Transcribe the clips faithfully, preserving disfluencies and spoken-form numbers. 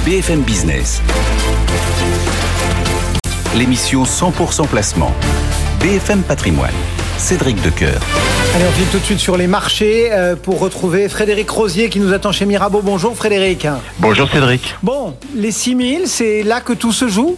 B F M Business. L'émission cent pour cent placement. B F M Patrimoine. Cédric Decoeur. Allez, on file tout de suite sur les marchés euh, pour retrouver Frédéric Rosier qui nous attend chez Mirabeau. Bonjour Frédéric. Bonjour Cédric. Bon, les six mille, c'est là que tout se joue ?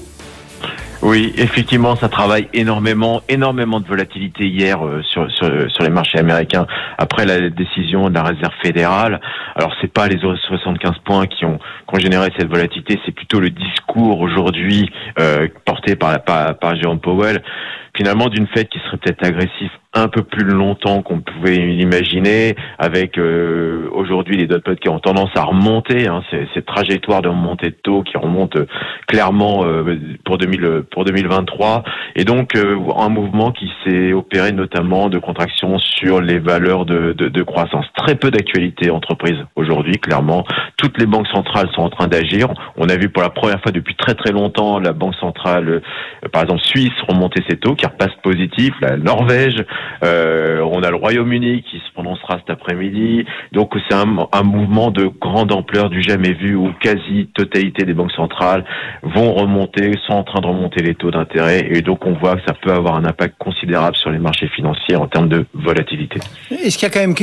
Oui, effectivement, ça travaille énormément, énormément de volatilité hier euh, sur, sur sur les marchés américains après la décision de la Réserve fédérale. Alors c'est pas les soixante-quinze points qui ont, qui ont généré cette volatilité, c'est plutôt le discours aujourd'hui euh, porté par, par par Jérôme Powell, finalement d'une Fed qui serait peut-être agressif un peu plus longtemps qu'on pouvait l'imaginer, avec euh, aujourd'hui les dot plots qui ont tendance à remonter, hein, c'est, cette trajectoire de remontée de taux qui remonte euh, clairement euh, pour deux mille pour deux mille vingt-trois, et donc euh, un mouvement qui s'est opéré notamment de contraction sur les valeurs de, de, de croissance. Très peu d'actualité entreprise aujourd'hui, clairement. Toutes les banques centrales sont en train d'agir. On a vu pour la première fois depuis très très longtemps la banque centrale, euh, par exemple Suisse, remonter ses taux, qui repasse positif, la Norvège. Euh, on a le Royaume-Uni qui se prononcera cet après-midi. Donc c'est un, un mouvement de grande ampleur du jamais vu où quasi-totalité des banques centrales vont remonter, sont en train de remonter les taux d'intérêt. Et donc on voit que ça peut avoir un impact considérable sur les marchés financiers en termes de volatilité. Est-ce qu'il y a quand même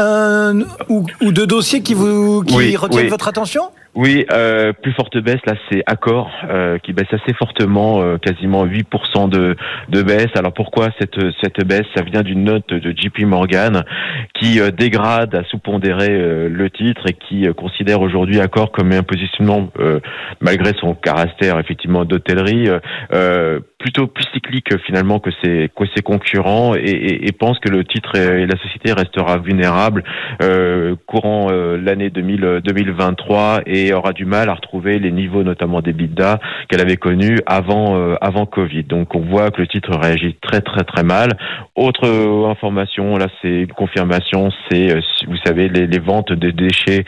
un ou, ou deux dossiers qui, vous, qui oui, retiennent oui. votre attention ? Oui, euh, plus forte baisse, là c'est Accor euh, qui baisse assez fortement, euh, quasiment huit pour cent de, de baisse. Alors pourquoi cette, cette baisse ? Ça vient d'une note de J P Morgan qui euh, dégrade à sous-pondérer euh, le titre et qui euh, considère aujourd'hui Accor comme un positionnement, euh, malgré son caractère effectivement d'hôtellerie, euh, plutôt plus cyclique finalement que ses, que ses concurrents, et, et, et pense que le titre et la société restera vulnérable euh, courant euh, l'année deux mille, deux mille vingt-trois, et aura du mal à retrouver les niveaux notamment d'EBITDA qu'elle avait connus avant euh, avant Covid. Donc on voit que le titre réagit très très très mal. Autre euh, information, là c'est une confirmation, c'est euh, vous savez les, les ventes de déchets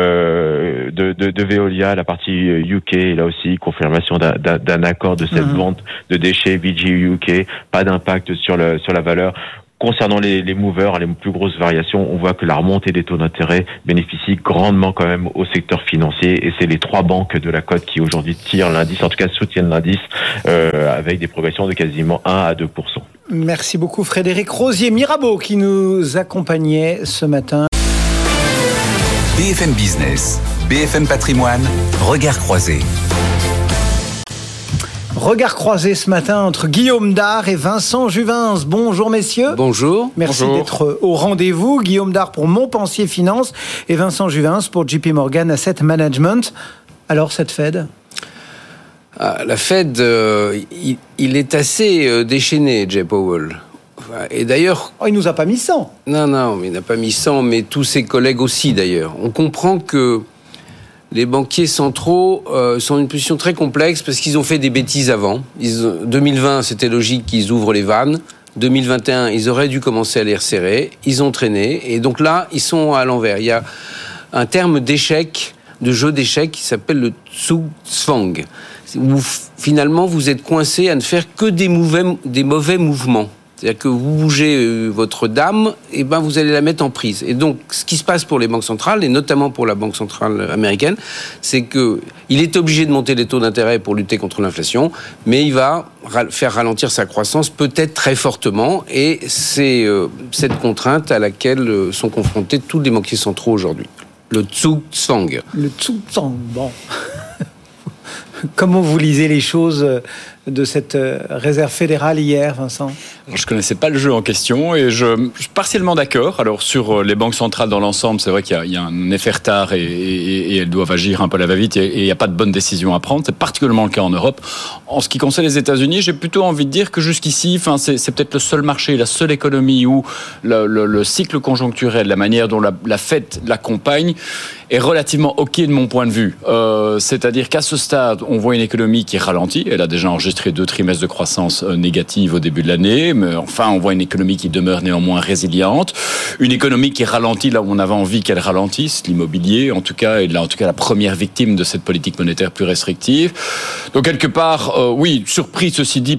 euh, de, de de Veolia, la partie U K, là aussi confirmation d'un, d'un, d'un accord de cette mmh. vente de déchets V G U K, pas d'impact sur le sur la valeur. Concernant les, les movers, les plus grosses variations, on voit que la remontée des taux d'intérêt bénéficie grandement quand même au secteur financier, et c'est les trois banques de la cote qui aujourd'hui tirent l'indice, en tout cas soutiennent l'indice, euh, avec des progressions de quasiment un à deux pour cent. Merci beaucoup Frédéric Rosier. Mirabeau qui nous accompagnait ce matin. B F M Business, B F M Patrimoine, regard croisé. Regard croisé ce matin entre Guillaume Dard et Vincent Juvins. Bonjour messieurs. Bonjour. Merci Bonjour. d'être au rendez-vous. Guillaume Dard pour Montpensier Finance et Vincent Juvins pour J P Morgan Asset Management. Alors cette Fed ? Ah, la Fed, euh, il, il est assez euh, déchaîné, Jay Powell. Et d'ailleurs... Oh, il nous a pas mis cent. Non, non, mais il n'a pas mis cent, mais tous ses collègues aussi d'ailleurs. On comprend que les banquiers centraux euh, sont dans une position très complexe parce qu'ils ont fait des bêtises avant. Ils, deux mille vingt, c'était logique qu'ils ouvrent les vannes. deux mille vingt et un, ils auraient dû commencer à les resserrer. Ils ont traîné. Et donc là, ils sont à l'envers. Il y a un terme d'échec, de jeu d'échecs qui s'appelle le Zugzwang, où finalement vous êtes coincé à ne faire que des mauvais, des mauvais mouvements. C'est-à-dire que vous bougez votre dame, et ben vous allez la mettre en prise. Et donc, ce qui se passe pour les banques centrales, et notamment pour la Banque centrale américaine, c'est que il est obligé de monter les taux d'intérêt pour lutter contre l'inflation, mais il va faire ralentir sa croissance peut-être très fortement, et c'est euh, cette contrainte à laquelle sont confrontés tous les banquiers centraux aujourd'hui. Le Zugzwang. Le Zugzwang, bon. Comment vous lisez les choses de cette réserve fédérale hier, Vincent ? Je ne connaissais pas le jeu en question et je, je suis partiellement d'accord. Alors sur les banques centrales dans l'ensemble, c'est vrai qu'il y a, il y a un effet retard et, et, et elles doivent agir un peu à la va-vite et, et il n'y a pas de bonne décision à prendre. C'est particulièrement le cas en Europe. En ce qui concerne les États-Unis, j'ai plutôt envie de dire que jusqu'ici, enfin, c'est, c'est peut-être le seul marché, la seule économie où le, le, le cycle conjoncturel, la manière dont la, la Fed l'accompagne, est relativement OK de mon point de vue. Euh, c'est-à-dire qu'à ce stade, on voit une économie qui ralentit. Elle a déjà enregistré deux trimestres de croissance négative au début de l'année, mais enfin, on voit une économie qui demeure néanmoins résiliente. Une économie qui ralentit là où on avait envie qu'elle ralentisse, l'immobilier en tout cas, et là en tout cas la première victime de cette politique monétaire plus restrictive. Donc quelque part, euh, oui, surpris, ceci dit, peut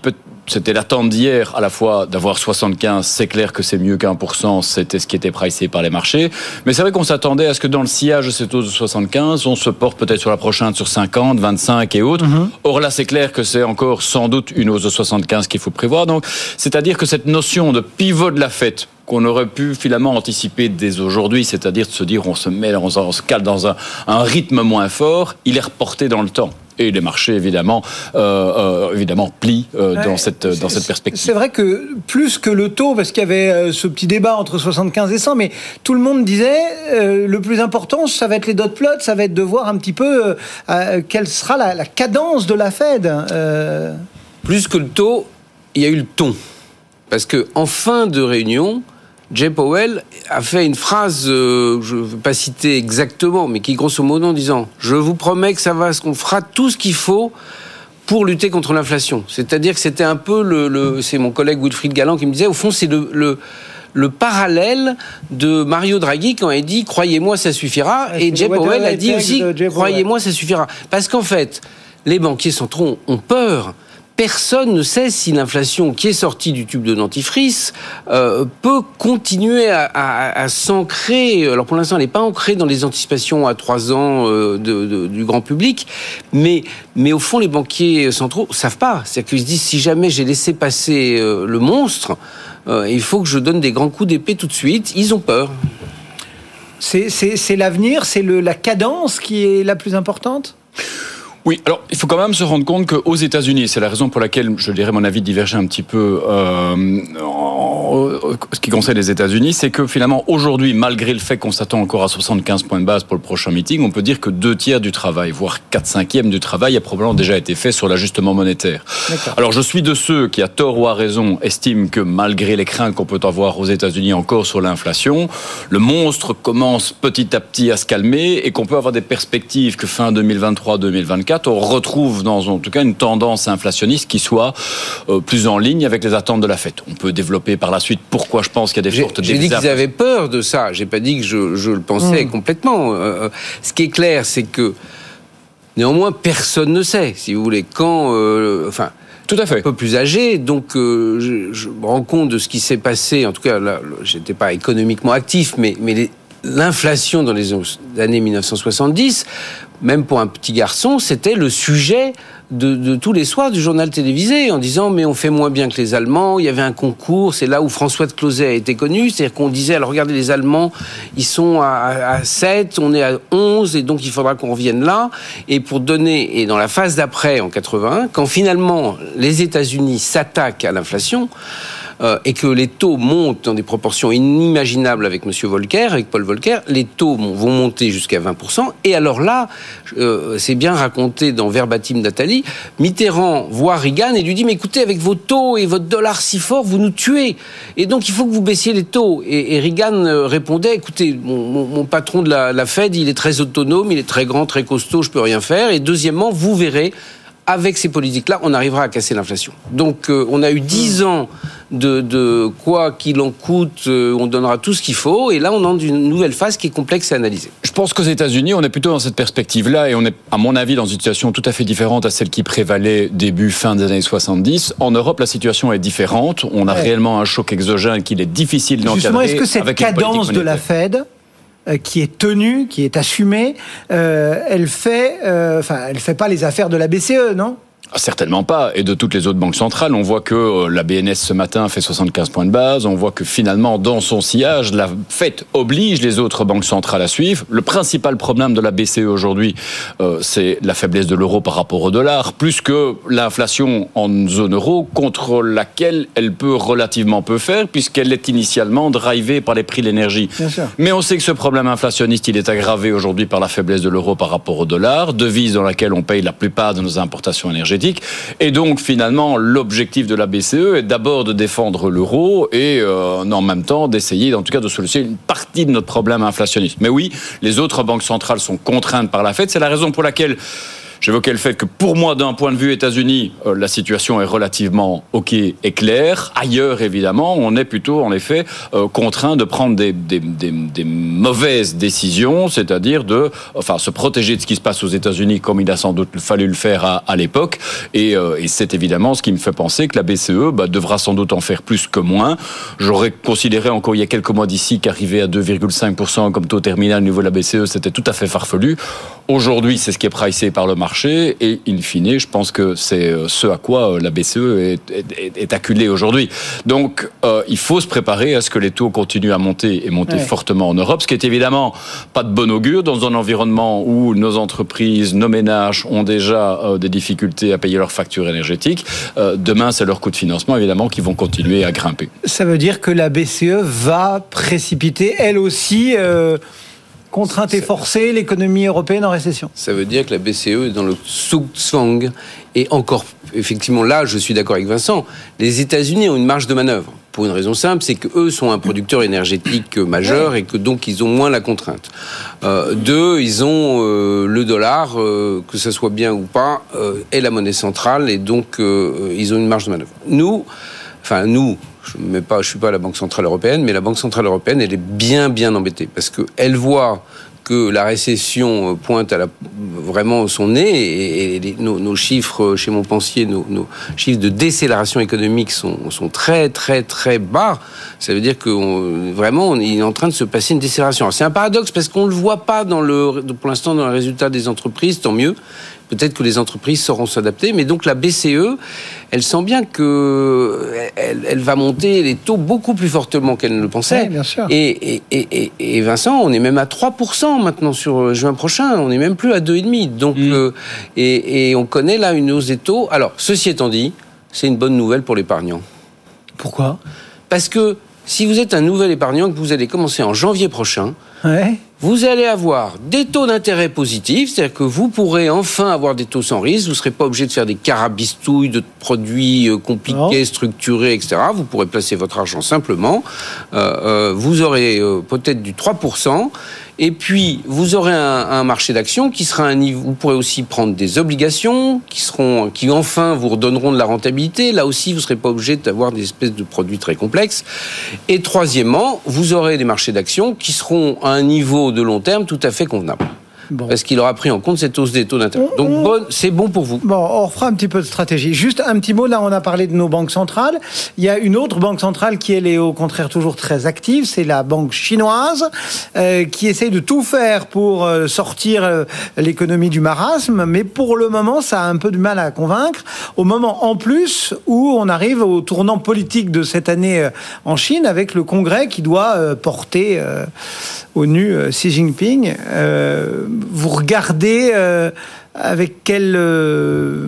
c'était l'attente d'hier, à la fois d'avoir soixante-quinze, c'est clair que c'est mieux qu'un pour cent, c'était ce qui était pricé par les marchés. Mais c'est vrai qu'on s'attendait à ce que dans le sillage de cette hausse de soixante-quinze, on se porte peut-être sur la prochaine sur cinquante, vingt-cinq et autres. Mm-hmm. Or là, c'est clair que c'est encore sans doute une hausse de soixante-quinze qu'il faut prévoir. Donc, c'est-à-dire que cette notion de pivot de la Fed, qu'on aurait pu finalement anticiper dès aujourd'hui, c'est-à-dire de se dire on se met, on se cale dans un, un rythme moins fort, il est reporté dans le temps. Et les marchés, évidemment, euh, euh, évidemment plient euh, ouais, dans cette dans cette perspective. C'est vrai que plus que le taux, parce qu'il y avait euh, ce petit débat entre soixante-quinze et cent, mais tout le monde disait euh, le plus important, ça va être les dot plots, ça va être de voir un petit peu euh, euh, quelle sera la, la cadence de la Fed. Euh... Plus que le taux, il y a eu le ton, parce que en fin de réunion, Jay Powell a fait une phrase, euh, je ne veux pas citer exactement, mais qui grosso modo en disant « Je vous promets que ça va, qu'on fera tout ce qu'il faut pour lutter contre l'inflation ». C'est-à-dire que c'était un peu le, le... C'est mon collègue Wilfried Galland qui me disait, au fond, c'est le... le le parallèle de Mario Draghi quand il dit « Croyez-moi, ça suffira ». Et Jay Powell a dit aussi « Croyez-moi, ça suffira ». Parce qu'en fait, les banquiers centraux ont peur. Personne ne sait si l'inflation qui est sortie du tube de dentifrice euh, peut continuer à, à, à s'ancrer. Alors pour l'instant, elle n'est pas ancrée dans les anticipations à trois ans euh, de, de, du grand public, mais, mais au fond, les banquiers centraux ne savent pas. C'est-à-dire qu'ils se disent, si jamais j'ai laissé passer euh, le monstre, euh, il faut que je donne des grands coups d'épée tout de suite. Ils ont peur. C'est, c'est, c'est l'avenir, c'est le, la cadence qui est la plus importante ? Oui, alors il faut quand même se rendre compte qu'aux États-Unis, c'est la raison pour laquelle je dirais mon avis divergeait un petit peu euh, en ce qui concerne les États-Unis, c'est que finalement aujourd'hui, malgré le fait qu'on s'attend encore à soixante-quinze points de base pour le prochain meeting, on peut dire que deux tiers du travail, voire quatre cinquièmes du travail, a probablement déjà été fait sur l'ajustement monétaire. D'accord. Alors je suis de ceux qui, à tort ou à raison, estiment que malgré les craintes qu'on peut avoir aux États-Unis encore sur l'inflation, le monstre commence petit à petit à se calmer et qu'on peut avoir des perspectives que fin deux mille vingt-trois deux mille vingt-quatre on retrouve dans en tout cas une tendance inflationniste qui soit euh, plus en ligne avec les attentes de la Fed. On peut développer par la suite pourquoi je pense qu'il y a des j'ai, fortes J'ai dit qu'ils avaient peur de ça. J'ai pas dit que je, je le pensais mmh. complètement. Euh, ce qui est clair, c'est que néanmoins personne ne sait, si vous voulez, quand. Euh, enfin. Tout à fait. Un peu plus âgé, donc euh, je, je me rends compte de ce qui s'est passé. En tout cas, là, j'étais pas économiquement actif, mais mais les, l'inflation dans les années dix-neuf cent soixante-dix, même pour un petit garçon, c'était le sujet de, de tous les soirs du journal télévisé, en disant mais on fait moins bien que les Allemands. Il y avait un concours, c'est là où François de Closet a été connu, c'est-à-dire qu'on disait alors regardez les Allemands, ils sont à, à sept, on est à onze, et donc il faudra qu'on revienne là. Et pour donner, et dans la phase d'après en quatre-vingt-un, quand finalement les États-Unis s'attaquent à l'inflation, Euh, et que les taux montent dans des proportions inimaginables avec Monsieur Volcker, avec Paul Volcker, les taux vont monter jusqu'à vingt pour cent. Et alors là, euh, c'est bien raconté dans Verbatim Nathalie, Mitterrand voit Reagan et lui dit « Mais écoutez, avec vos taux et votre dollar si fort, vous nous tuez. Et donc, il faut que vous baissiez les taux. » Et, et Reagan répondait « Écoutez, mon, mon, mon patron de la, la Fed, il est très autonome, il est très grand, très costaud, je peux rien faire. Et deuxièmement, vous verrez, avec ces politiques-là, on arrivera à casser l'inflation. » Donc, euh, on a eu dix ans de, de quoi qu'il en coûte, euh, on donnera tout ce qu'il faut, et là, on entre dans une nouvelle phase qui est complexe à analyser. Je pense qu'aux États-Unis, on est plutôt dans cette perspective-là, et on est, à mon avis, dans une situation tout à fait différente à celle qui prévalait début, fin des années soixante-dix. En Europe, la situation est différente. On a ouais. réellement un choc exogène qu'il est difficile d'encadrer. Justement, est-ce que cette cadence de la Fed, qui est tenue, qui est assumée, euh, elle fait, euh, enfin, elle fait pas les affaires de la B C E, non ? Certainement pas, et de toutes les autres banques centrales. On voit que la B N S ce matin fait soixante-quinze points de base, on voit que finalement dans son sillage, la Fed oblige les autres banques centrales à suivre. Le principal problème de la B C E aujourd'hui, euh, c'est la faiblesse de l'euro par rapport au dollar, plus que l'inflation en zone euro, contre laquelle elle peut relativement peu faire, puisqu'elle est initialement drivée par les prix de l'énergie. Mais on sait que ce problème inflationniste, il est aggravé aujourd'hui par la faiblesse de l'euro par rapport au dollar, devise dans laquelle on paye la plupart de nos importations énergétiques. Et donc, finalement, l'objectif de la B C E est d'abord de défendre l'euro et euh, en même temps d'essayer, en tout cas, de solutionner une partie de notre problème inflationniste. Mais oui, les autres banques centrales sont contraintes par la Fed. C'est la raison pour laquelle J'évoquais le fait que pour moi, d'un point de vue États-Unis, euh, la situation est relativement ok et claire. Ailleurs, évidemment, on est plutôt, en effet, euh, contraint de prendre des, des, des, des mauvaises décisions, c'est-à-dire de, enfin, se protéger de ce qui se passe aux États-Unis, comme il a sans doute fallu le faire à, à l'époque. Et, euh, et c'est évidemment ce qui me fait penser que la B C E bah, devra sans doute en faire plus que moins. J'aurais considéré encore il y a quelques mois d'ici qu'arriver à deux virgule cinq pour cent comme taux terminal au niveau de la B C E, c'était tout à fait farfelu. Aujourd'hui, c'est ce qui est pricé par le marché et, in fine, je pense que c'est ce à quoi la B C E est, est, est acculée aujourd'hui. Donc, euh, il faut se préparer à ce que les taux continuent à monter et monter ouais. fortement en Europe, ce qui est évidemment pas de bon augure dans un environnement où nos entreprises, nos ménages ont déjà euh, des difficultés à payer leurs factures énergétiques. Euh, demain, c'est leurs coûts de financement, évidemment, qui vont continuer à grimper. Ça veut dire que la B C E va précipiter, elle aussi... Euh contrainte et forcée, l'économie européenne en récession. Ça veut dire que la B C E est dans le Zugzwang. Et encore, effectivement, là, je suis d'accord avec Vincent, les États-Unis ont une marge de manœuvre. Pour une raison simple, c'est qu'eux sont un producteur énergétique majeur et que donc ils ont moins la contrainte. Euh, deux, ils ont euh, le dollar, euh, que ça soit bien ou pas, euh, est la monnaie centrale et donc euh, ils ont une marge de manœuvre. Nous, enfin nous, je ne pas, je suis pas à la Banque Centrale Européenne, mais la Banque Centrale Européenne, elle est bien, bien embêtée parce qu'elle voit que la récession pointe à la, vraiment son nez et, et les, nos, nos chiffres chez Montpensier, nos, nos chiffres de décélération économique sont, sont très, très, très bas. Ça veut dire que on, vraiment, on est en train de se passer une décélération. Alors, c'est un paradoxe parce qu'on ne le voit pas dans le, pour l'instant dans les résultats des entreprises, tant mieux. Peut-être que les entreprises sauront s'adapter, mais donc la B C E, elle sent bien que elle, elle va monter les taux beaucoup plus fortement qu'elle ne le pensait. Oui, bien sûr. Et, et, et, et Vincent, on est même à trois pour cent maintenant sur juin prochain, on n'est même plus à deux virgule cinq. Donc, mmh. euh, et, et on connaît là une hausse des taux. Alors, ceci étant dit, c'est une bonne nouvelle pour l'épargnant. Pourquoi ? Parce que si vous êtes un nouvel épargnant, que vous allez commencer en janvier prochain, ouais. vous allez avoir des taux d'intérêt positifs, c'est-à-dire que vous pourrez enfin avoir des taux sans risque, vous ne serez pas obligé de faire des carabistouilles de produits compliqués, non. structurés, et cetera. Vous pourrez placer votre argent simplement. Euh, euh, vous aurez euh, peut-être du trois pour cent. Et puis, vous aurez un, un marché d'actions qui sera un niveau. Vous pourrez aussi prendre des obligations qui seront, qui enfin vous redonneront de la rentabilité. Là aussi, vous ne serez pas obligé d'avoir des espèces de produits très complexes. Et troisièmement, vous aurez des marchés d'actions qui seront à un niveau de long terme tout à fait convenable. Bon. Parce qu'il aura pris en compte cette hausse des taux d'intérêt. Donc on... bon, c'est bon pour vous. Bon, on refera un petit peu de stratégie. Juste un petit mot, là on a parlé de nos banques centrales. Il y a une autre banque centrale qui elle est au contraire toujours très active, c'est la banque chinoise, euh, qui essaye de tout faire pour euh, sortir euh, l'économie du marasme, mais pour le moment ça a un peu du mal à convaincre. Au moment en plus où on arrive au tournant politique de cette année euh, en Chine avec le Congrès qui doit euh, porter euh, au nu euh, Xi Jinping. Euh, Vous regardez euh, avec quelle euh,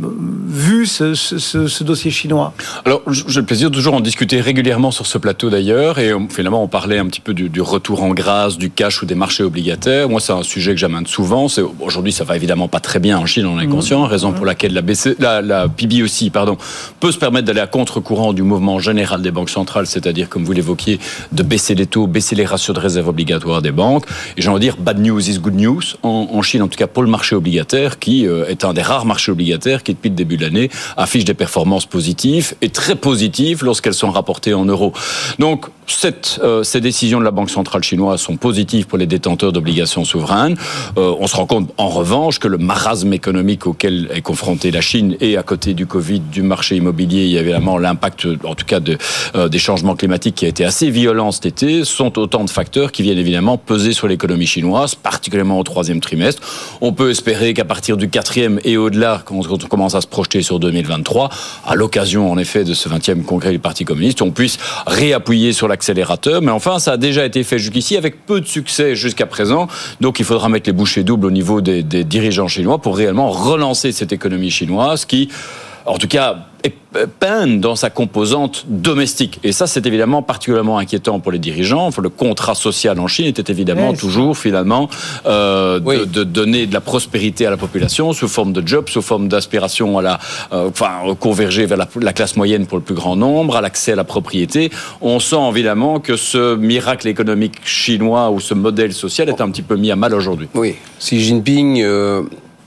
vue ce, ce, ce dossier chinois ? Alors, j'ai le plaisir de toujours en discuter régulièrement sur ce plateau d'ailleurs, et finalement on parlait un petit peu du, du retour en grâce, du cash ou des marchés obligataires. Moi, c'est un sujet que j'amène souvent. C'est, aujourd'hui, ça va évidemment pas très bien en Chine, on en est conscient, raison pour laquelle la, B C, la, la P B aussi, pardon, peut se permettre d'aller à contre-courant du mouvement général des banques centrales, c'est-à-dire, comme vous l'évoquiez, de baisser les taux, baisser les ratios de réserve obligatoires des banques. Et j'ai envie de dire, bad news is good news en, en Chine, en tout cas pour le marché obligataire, qui euh, est un des rares marchés obligataires qui, depuis le début de l'année, affiche des performances positives et très positives lorsqu'elles sont rapportées en euros. Donc, cette, euh, ces décisions de la Banque centrale chinoise sont positives pour les détenteurs d'obligations souveraines. Euh, on se rend compte, en revanche, que le marasme économique auquel est confrontée la Chine et à côté du Covid, du marché immobilier, il y a évidemment l'impact, en tout cas, de, euh, des changements climatiques qui a été assez violent cet été, sont autant de facteurs qui viennent évidemment peser sur l'économie chinoise, particulièrement au troisième trimestre. On peut espérer qu'à partir du quatrième et au-delà, quand on commence à se projeter sur deux mille vingt-trois, à l'occasion en effet de ce vingtième congrès du Parti communiste, on puisse réappuyer sur l'accélérateur. Mais enfin, ça a déjà été fait jusqu'ici avec peu de succès jusqu'à présent. Donc il faudra mettre les bouchées doubles au niveau des, des dirigeants chinois pour réellement relancer cette économie chinoise qui, en tout cas, est peine dans sa composante domestique. Et ça, c'est évidemment particulièrement inquiétant pour les dirigeants. Enfin, le contrat social en Chine était évidemment oui, toujours, finalement, euh, oui. de, de donner de la prospérité à la population sous forme de jobs, sous forme d'aspiration à la, euh, enfin, converger vers la, la classe moyenne pour le plus grand nombre, à l'accès à la propriété. On sent évidemment que ce miracle économique chinois ou ce modèle social est un petit peu mis à mal aujourd'hui. Oui. Xi Jinping... Euh...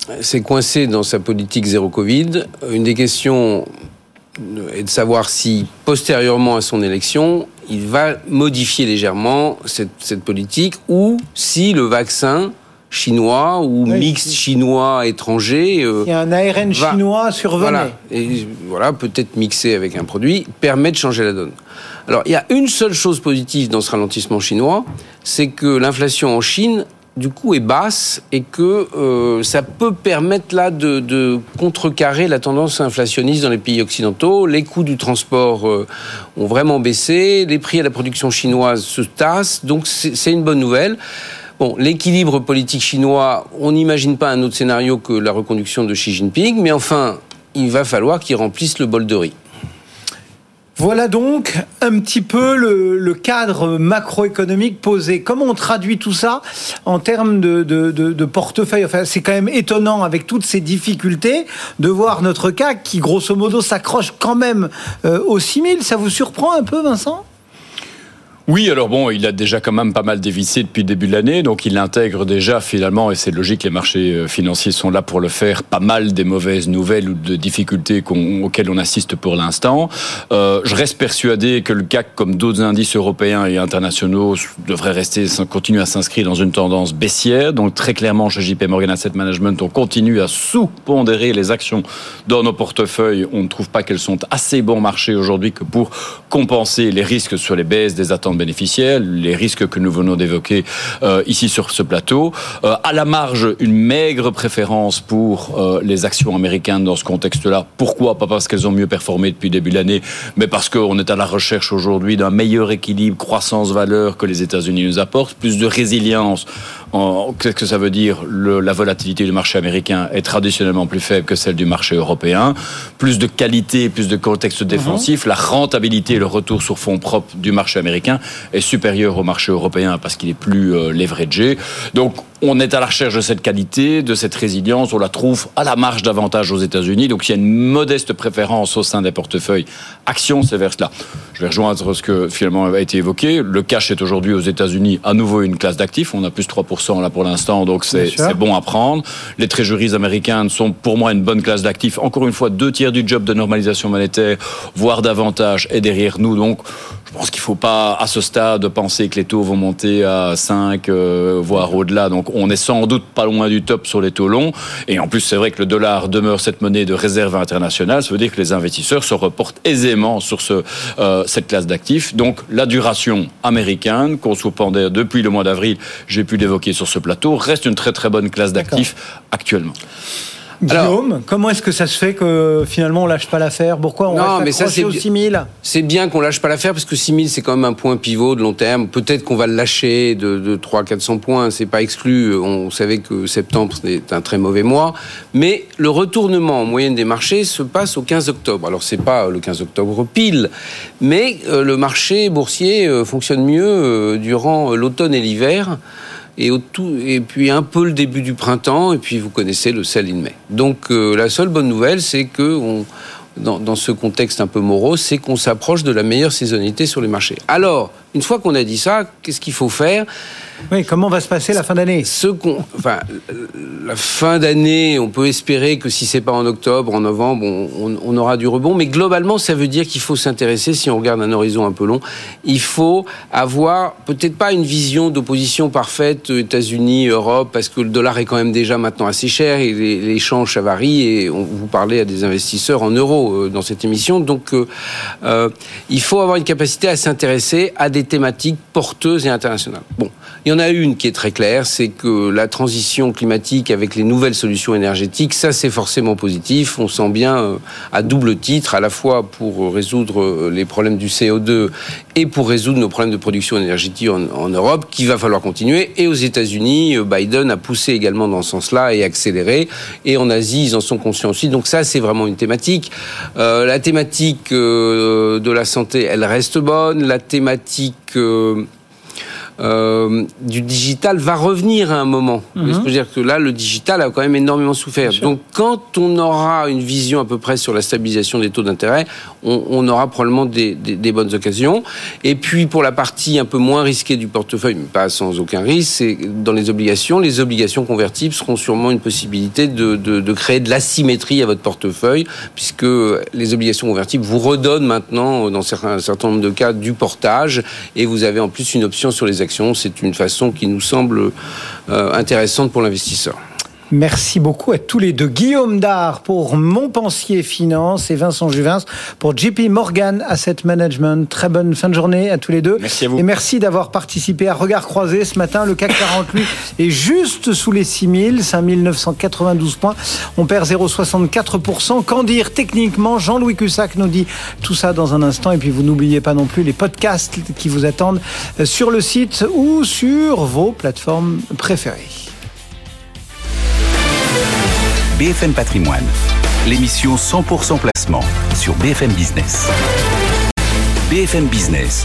s'est coincé dans sa politique zéro Covid. Une des questions est de savoir si, postérieurement à son élection, il va modifier légèrement cette, cette politique ou si le vaccin chinois ou oui, mixte si. chinois-étranger... Euh, il y a un A R N va, chinois survenait. Voilà, et voilà, peut-être mixé avec un produit, permet de changer la donne. Alors, il y a une seule chose positive dans ce ralentissement chinois, c'est que l'inflation en Chine, du coup, est basse et que euh, ça peut permettre là de, de contrecarrer la tendance inflationniste dans les pays occidentaux. Les coûts du transport euh, ont vraiment baissé, les prix à la production chinoise se tassent, donc c'est, c'est une bonne nouvelle. Bon, l'équilibre politique chinois, on n'imagine pas un autre scénario que la reconduction de Xi Jinping, mais enfin, il va falloir qu'il remplisse le bol de riz. Voilà donc un petit peu le, le cadre macroéconomique posé. Comment on traduit tout ça en termes de, de, de, de portefeuille ? Enfin, c'est quand même étonnant avec toutes ces difficultés de voir notre C A C qui, grosso modo, s'accroche quand même euh, aux six mille. Ça vous surprend un peu, Vincent ? Oui, alors bon, il a déjà quand même pas mal dévissé depuis le début de l'année, donc il intègre déjà finalement, et c'est logique, les marchés financiers sont là pour le faire, pas mal des mauvaises nouvelles ou de difficultés qu'on, auxquelles on assiste pour l'instant. Euh, je reste persuadé que le C A C, comme d'autres indices européens et internationaux, devrait rester, continuer à s'inscrire dans une tendance baissière. Donc très clairement, chez J P Morgan Asset Management, on continue à sous-pondérer les actions dans nos portefeuilles. On ne trouve pas qu'elles sont assez bon marché aujourd'hui que pour compenser les risques sur les baisses des attentes bénéficiaires, les risques que nous venons d'évoquer euh, ici sur ce plateau. Euh, à la marge, une maigre préférence pour euh, les actions américaines dans ce contexte-là. Pourquoi ? Pas parce qu'elles ont mieux performé depuis le début de l'année, mais parce qu'on est à la recherche aujourd'hui d'un meilleur équilibre croissance-valeur que les États-Unis nous apportent, plus de résilience. En, qu'est-ce que ça veut dire ? Le, la volatilité du marché américain est traditionnellement plus faible que celle du marché européen. Plus de qualité, plus de contexte défensif. Mmh. La rentabilité et le retour sur fonds propres du marché américain est supérieur au marché européen parce qu'il est plus euh, leveragé. Donc, on est à la recherche de cette qualité, de cette résilience. On la trouve à la marge davantage aux États-Unis. Donc, il y a une modeste préférence au sein des portefeuilles actions, c'est vers cela. Je vais rejoindre ce que finalement a été évoqué. Le cash est aujourd'hui aux États-Unis à nouveau une classe d'actifs. On a plus trois pour cent là pour l'instant, donc c'est, c'est bon à prendre. Les treasuries américaines sont pour moi une bonne classe d'actifs. Encore une fois, deux tiers du job de normalisation monétaire, voire davantage, est derrière nous. Donc, je pense qu'il ne faut pas, à ce stade, penser que les taux vont monter à cinq, euh, voire au-delà. Donc, on est sans doute pas loin du top sur les taux longs. Et en plus, c'est vrai que le dollar demeure cette monnaie de réserve internationale. Ça veut dire que les investisseurs se reportent aisément sur ce, euh, cette classe d'actifs. Donc, la duration américaine, qu'on sous-pondère depuis le mois d'avril, j'ai pu l'évoquer sur ce plateau, reste une très très bonne classe d'actifs D'accord. actuellement. Guillaume, alors, comment est-ce que ça se fait que finalement on lâche pas l'affaire ? Pourquoi on non, reste accroché aux six mille ? C'est bien qu'on lâche pas l'affaire parce que six mille c'est quand même un point pivot de long terme. Peut-être qu'on va le lâcher de, de trois cents à quatre cents points, c'est pas exclu. On savait que septembre c'est un très mauvais mois, mais le retournement en moyenne des marchés se passe au quinze octobre. Alors c'est pas le quinze octobre pile, mais euh, le marché boursier euh, fonctionne mieux euh, durant l'automne et l'hiver. Et, au tout, et puis un peu le début du printemps, et puis vous connaissez le sell in May. Donc euh, la seule bonne nouvelle, c'est que on, dans, dans ce contexte un peu morose, c'est qu'on s'approche de la meilleure saisonnalité sur les marchés. Alors, une fois qu'on a dit ça, qu'est-ce qu'il faut faire ? Oui, comment va se passer la fin d'année ? Ce qu'on, enfin, la fin d'année, on peut espérer que si c'est pas en octobre, en novembre, on, on, on aura du rebond. Mais globalement, ça veut dire qu'il faut s'intéresser, si on regarde un horizon un peu long, il faut avoir peut-être pas une vision d'opposition parfaite États-Unis, Europe, parce que le dollar est quand même déjà maintenant assez cher et les, les changes, ça varie. Et on, vous parlez à des investisseurs en euros euh, dans cette émission. Donc, euh, euh, il faut avoir une capacité à s'intéresser à des thématiques porteuses et internationales. Bon. Il y en a une qui est très claire, c'est que la transition climatique avec les nouvelles solutions énergétiques, ça c'est forcément positif. On sent bien à double titre, à la fois pour résoudre les problèmes du C O deux et pour résoudre nos problèmes de production énergétique en, en Europe, qu'il va falloir continuer. Et aux États-Unis, Biden a poussé également dans ce sens-là et accéléré. Et en Asie, ils en sont conscients aussi. Donc ça, c'est vraiment une thématique. Euh, la thématique euh, de la santé, elle reste bonne. La thématique... Euh, euh, du digital va revenir à un moment. Mm-hmm. C'est-à-dire que là, le digital a quand même énormément souffert. Donc, quand on aura une vision à peu près sur la stabilisation des taux d'intérêt, on, on aura probablement des, des, des bonnes occasions. Et puis, pour la partie un peu moins risquée du portefeuille, mais pas sans aucun risque, c'est dans les obligations. Les obligations convertibles seront sûrement une possibilité de, de, de créer de l'asymétrie à votre portefeuille, puisque les obligations convertibles vous redonnent maintenant, dans un certain nombre de cas, du portage, et vous avez en plus une option sur les actions. C'est une façon qui nous semble euh, intéressante pour l'investisseur. Merci beaucoup à tous les deux. Guillaume Dard pour Montpensier Finance et Vincent Juvins pour J P Morgan Asset Management. Très bonne fin de journée à tous les deux. Merci à vous. Et merci d'avoir participé à Regard Croisé ce matin. Le C A C quarante, lui, est juste sous les six mille, cinq mille neuf cent quatre-vingt-douze points. On perd zéro virgule soixante-quatre pour cent. Qu'en dire techniquement? Jean-Louis Cussac nous dit tout ça dans un instant. Et puis vous n'oubliez pas non plus les podcasts qui vous attendent sur le site ou sur vos plateformes préférées. B F M Patrimoine, l'émission cent pour cent placement sur B F M Business. B F M Business,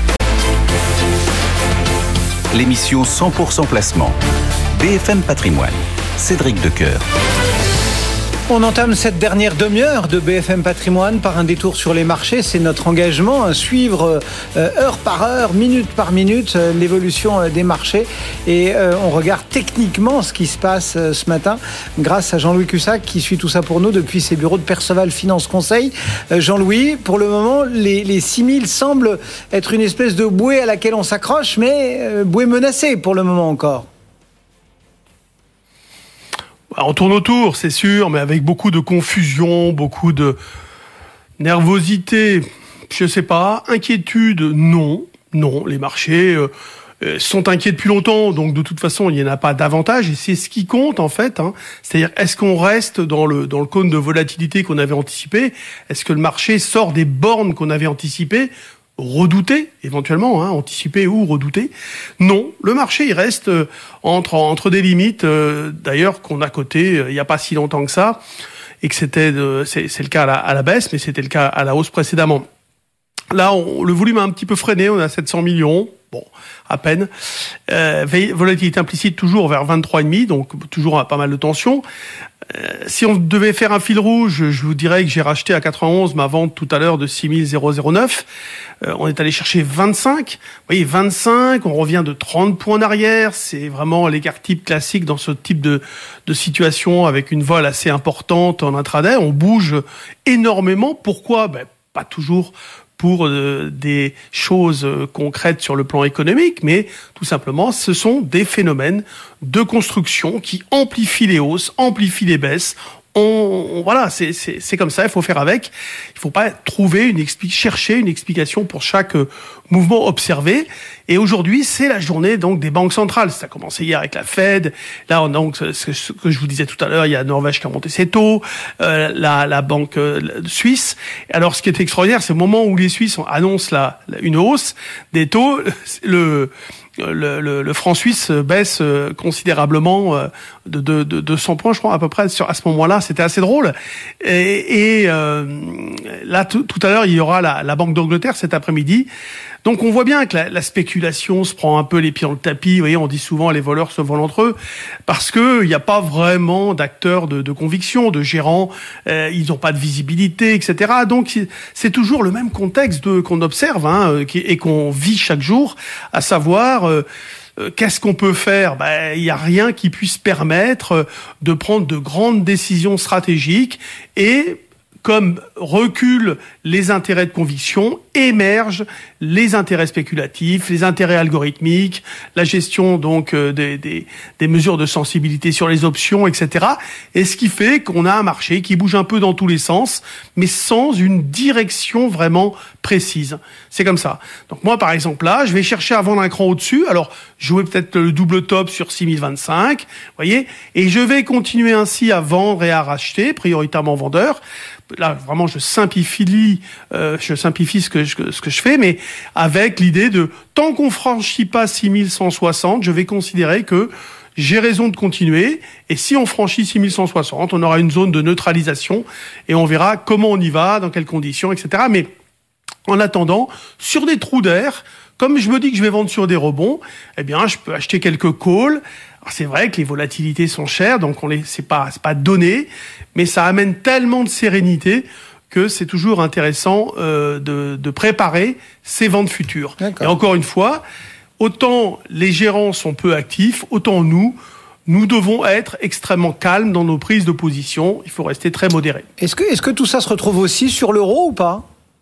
l'émission cent pour cent placement. B F M Patrimoine, Cédric Decoeur. On entame cette dernière demi-heure de B F M Patrimoine par un détour sur les marchés. C'est notre engagement, à suivre euh, heure par heure, minute par minute, euh, l'évolution euh, des marchés. Et euh, on regarde techniquement ce qui se passe euh, ce matin grâce à Jean-Louis Cussac qui suit tout ça pour nous depuis ses bureaux de Perceval Finance Conseil. Euh, Jean-Louis, pour le moment, les, les six mille semblent être une espèce de bouée à laquelle on s'accroche, mais euh, bouée menacée pour le moment encore. On tourne autour, c'est sûr, mais avec beaucoup de confusion, beaucoup de nervosité, je sais pas, inquiétude, non, non, les marchés euh, sont inquiets depuis longtemps, donc de toute façon, il n'y en a pas davantage, et c'est ce qui compte en fait, hein. C'est-à-dire, est-ce qu'on reste dans le dans le cône de volatilité qu'on avait anticipé? Est-ce que le marché sort des bornes qu'on avait anticipées? Redouté, éventuellement, hein, anticipé ou redouté. Non, le marché, il reste euh, entre entre des limites, euh, d'ailleurs, qu'on a coté euh, il n'y a pas si longtemps que ça, et que c'était, de, c'est, c'est le cas à la, à la baisse, mais c'était le cas à la hausse précédemment. Là, on, le volume a un petit peu freiné, on a sept cents millions, bon, à peine. Euh, volatilité implicite toujours vers vingt-trois virgule cinq, donc toujours pas mal de tension. Euh, si on devait faire un fil rouge, je vous dirais que j'ai racheté à quatre-vingt-onze ma vente tout à l'heure de six mille neuf. Euh, on est allé chercher vingt-cinq. Vous voyez, vingt-cinq, on revient de trente points en arrière. C'est vraiment l'écart type classique dans ce type de, de situation avec une vol assez importante en intraday. On bouge énormément. Pourquoi? Ben, pas toujours pour euh, des choses euh, concrètes sur le plan économique, mais tout simplement, ce sont des phénomènes de construction qui amplifient les hausses, amplifient les baisses. On, on, voilà, c'est, c'est, c'est comme ça, il faut faire avec. Il faut pas trouver une expli- chercher une explication pour chaque euh, mouvement observé. Et aujourd'hui, c'est la journée donc des banques centrales. Ça a commencé hier avec la Fed. Là, on a donc ce, ce que je vous disais tout à l'heure, il y a Norvège qui a monté ses taux, euh, la, la banque euh, suisse. Alors, ce qui est extraordinaire, c'est au moment où les Suisses annoncent la, la, une hausse des taux, le Le, le, le franc suisse baisse considérablement de, de, de deux cents points, je crois, à peu près, sur, à ce moment-là. C'était assez drôle. Et, et euh, là, tout, tout à l'heure, il y aura la, la Banque d'Angleterre cet après-midi. Donc, on voit bien que la, la spéculation se prend un peu les pieds dans le tapis. Vous voyez, on dit souvent les voleurs se volent entre eux parce que il n'y a pas vraiment d'acteurs de, de conviction, de gérants. Euh, ils n'ont pas de visibilité, et cetera. Donc, c'est toujours le même contexte de, qu'on observe hein, et qu'on vit chaque jour, à savoir euh, qu'est-ce qu'on peut faire? Ben, il n'y a rien qui puisse permettre de prendre de grandes décisions stratégiques et comme reculent les intérêts de conviction, émergent les intérêts spéculatifs, les intérêts algorithmiques, la gestion donc des, des, des mesures de sensibilité sur les options, et cetera. Et ce qui fait qu'on a un marché qui bouge un peu dans tous les sens, mais sans une direction vraiment précise. C'est comme ça. Donc moi, par exemple, là, je vais chercher à vendre un cran au-dessus. Alors, jouer peut-être le double top sur six mille vingt-cinq, vous voyez, et je vais continuer ainsi à vendre et à racheter, prioritairement vendeur. Là, vraiment, je simplifie, euh, je simplifie ce que je, ce que je fais, mais avec l'idée de tant qu'on franchit pas six mille cent soixante, je vais considérer que j'ai raison de continuer. Et si on franchit six mille cent soixante, on aura une zone de neutralisation et on verra comment on y va, dans quelles conditions, et cetera. Mais En attendant, sur des trous d'air, comme je me dis que je vais vendre sur des rebonds, eh bien, je peux acheter quelques calls. Alors, c'est vrai que les volatilités sont chères, donc on les, c'est pas, c'est pas donné, mais ça amène tellement de sérénité que c'est toujours intéressant euh, de, de préparer ces ventes futures. D'accord. Et encore une fois, autant les gérants sont peu actifs, autant nous, nous devons être extrêmement calmes dans nos prises de position. Il faut rester très modéré. Est-ce que, est-ce que tout ça se retrouve aussi sur l'euro ou pas ?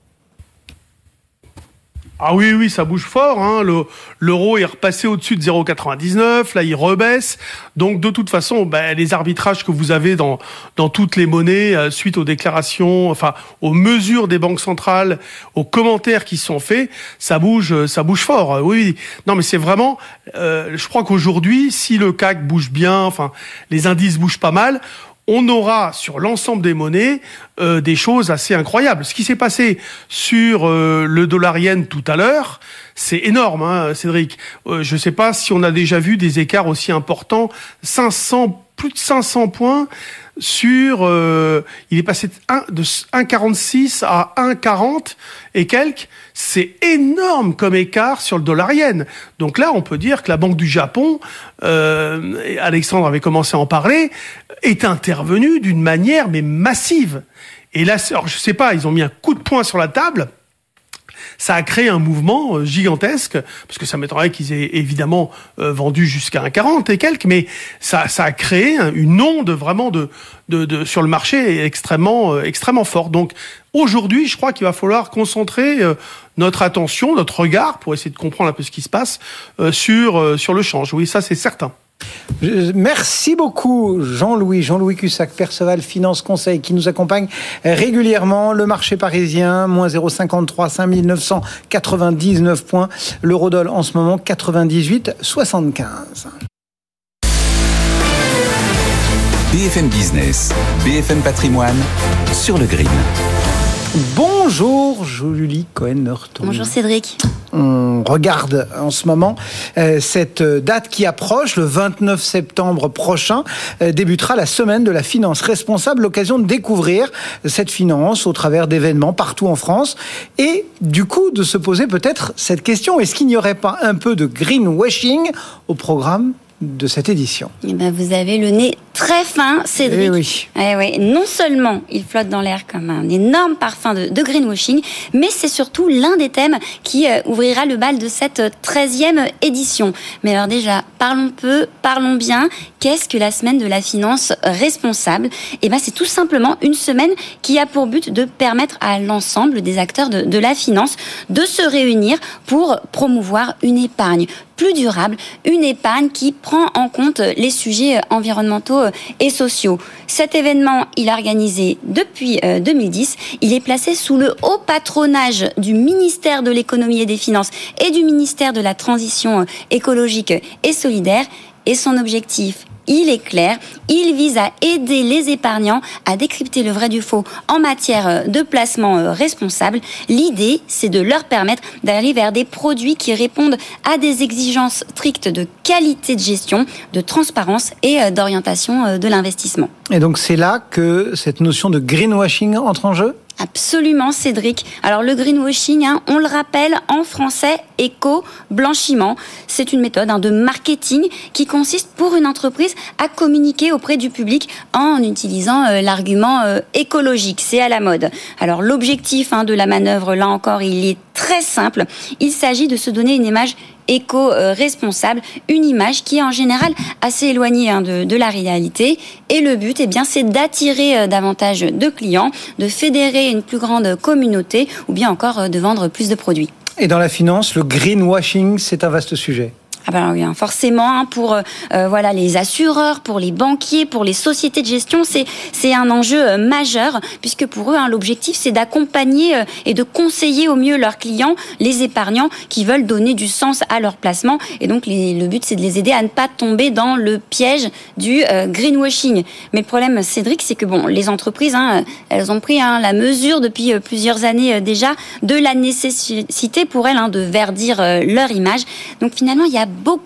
Ah oui, oui, ça bouge fort. Hein. Le, l'euro est repassé au-dessus de zéro virgule quatre-vingt-dix-neuf. Là, il rebaisse. Donc, de toute façon, ben, les arbitrages que vous avez dans dans toutes les monnaies euh, suite aux déclarations, enfin aux mesures des banques centrales, aux commentaires qui sont faits, ça bouge, ça bouge fort. Oui, non, mais c'est vraiment. Euh, je crois qu'aujourd'hui, si le C A C bouge bien, enfin les indices bougent pas mal, on aura sur l'ensemble des monnaies euh, des choses assez incroyables. Ce qui s'est passé sur euh, le dollar yen tout à l'heure, c'est énorme, hein, Cédric. Euh, je ne sais pas si on a déjà vu des écarts aussi importants. cinq cents, plus de cinq cents points sur... Euh, il est passé de, un, de un virgule quarante-six à un virgule quarante et quelques. C'est énorme comme écart sur le dollar yen. Donc là, on peut dire que la Banque du Japon, euh, Alexandre avait commencé à en parler, est intervenue d'une manière mais massive. Et là, alors, je sais pas, ils ont mis un coup de poing sur la table. Ça a créé un mouvement gigantesque, parce que ça m'étonnerait qu'ils aient évidemment euh, vendu jusqu'à un virgule quarante et quelques, mais ça, ça a créé une onde vraiment de, de, de sur le marché extrêmement, euh, extrêmement forte. Donc aujourd'hui, je crois qu'il va falloir concentrer euh, notre attention, notre regard, pour essayer de comprendre un peu ce qui se passe euh, sur euh, sur le change. Oui, ça c'est certain. Merci beaucoup Jean-Louis, Jean-Louis Cussac, Perceval Finance Conseil, qui nous accompagne régulièrement. Le marché parisien, moins zéro virgule cinquante-trois, cinq mille neuf cent quatre-vingt-dix-neuf points. L'eurodoll en ce moment, quatre-vingt-dix-huit virgule soixante-quinze. B F M Business, B F M Patrimoine, sur le green. Bonjour Julie Cohen-Norton. Bonjour Cédric. On regarde en ce moment euh, cette date qui approche, le vingt-neuf septembre prochain, euh, débutera la semaine de la finance responsable, l'occasion de découvrir cette finance au travers d'événements partout en France et du coup de se poser peut-être cette question, est-ce qu'il n'y aurait pas un peu de greenwashing au programme de cette édition? Eh ben, vous avez le nez très fin, Cédric. Eh oui. Eh oui. Non seulement il flotte dans l'air comme un énorme parfum de, de greenwashing, mais c'est surtout l'un des thèmes qui euh, ouvrira le bal de cette treizième édition. Mais alors déjà, parlons peu, parlons bien. Qu'est-ce que la semaine de la finance responsable? Eh ben, c'est tout simplement une semaine qui a pour but de permettre à l'ensemble des acteurs de, de la finance de se réunir pour promouvoir une épargne plus durable, une épargne qui prend en compte les sujets environnementaux et sociaux. Cet événement, il est organisé depuis deux mille dix. Il est placé sous le haut patronage du ministère de l'économie et des finances et du ministère de la transition écologique et solidaire. Et son objectif, il est clair, il vise à aider les épargnants à décrypter le vrai du faux en matière de placement responsable. L'idée, c'est de leur permettre d'aller vers des produits qui répondent à des exigences strictes de qualité de gestion, de transparence et d'orientation de l'investissement. Et donc c'est là que cette notion de greenwashing entre en jeu ? Absolument, Cédric. Alors, le greenwashing, hein, on le rappelle en français, éco-blanchiment. C'est une méthode hein, de marketing qui consiste pour une entreprise à communiquer auprès du public en utilisant euh, l'argument euh, écologique. C'est à la mode. Alors, l'objectif hein, de la manœuvre, là encore, il est très simple. Il s'agit de se donner une image éco-responsable, une image qui est en général assez éloignée hein, de, de la réalité. Et le but, eh bien, c'est d'attirer euh, davantage de clients, de fédérer une plus grande communauté ou bien encore euh, de vendre plus de produits. Et dans la finance, le greenwashing, c'est un vaste sujet. Ah ben oui, forcément, hein, pour euh, voilà les assureurs, pour les banquiers, pour les sociétés de gestion, c'est c'est un enjeu euh, majeur puisque pour eux, hein, l'objectif c'est d'accompagner euh, et de conseiller au mieux leurs clients, les épargnants qui veulent donner du sens à leur placement. Et donc les, le but c'est de les aider à ne pas tomber dans le piège du euh, greenwashing. Mais le problème, Cédric, c'est que bon, les entreprises, hein, elles ont pris hein, la mesure depuis euh, plusieurs années euh, déjà de la nécessité pour elles hein, de verdir euh, leur image. Donc finalement, il y a beaucoup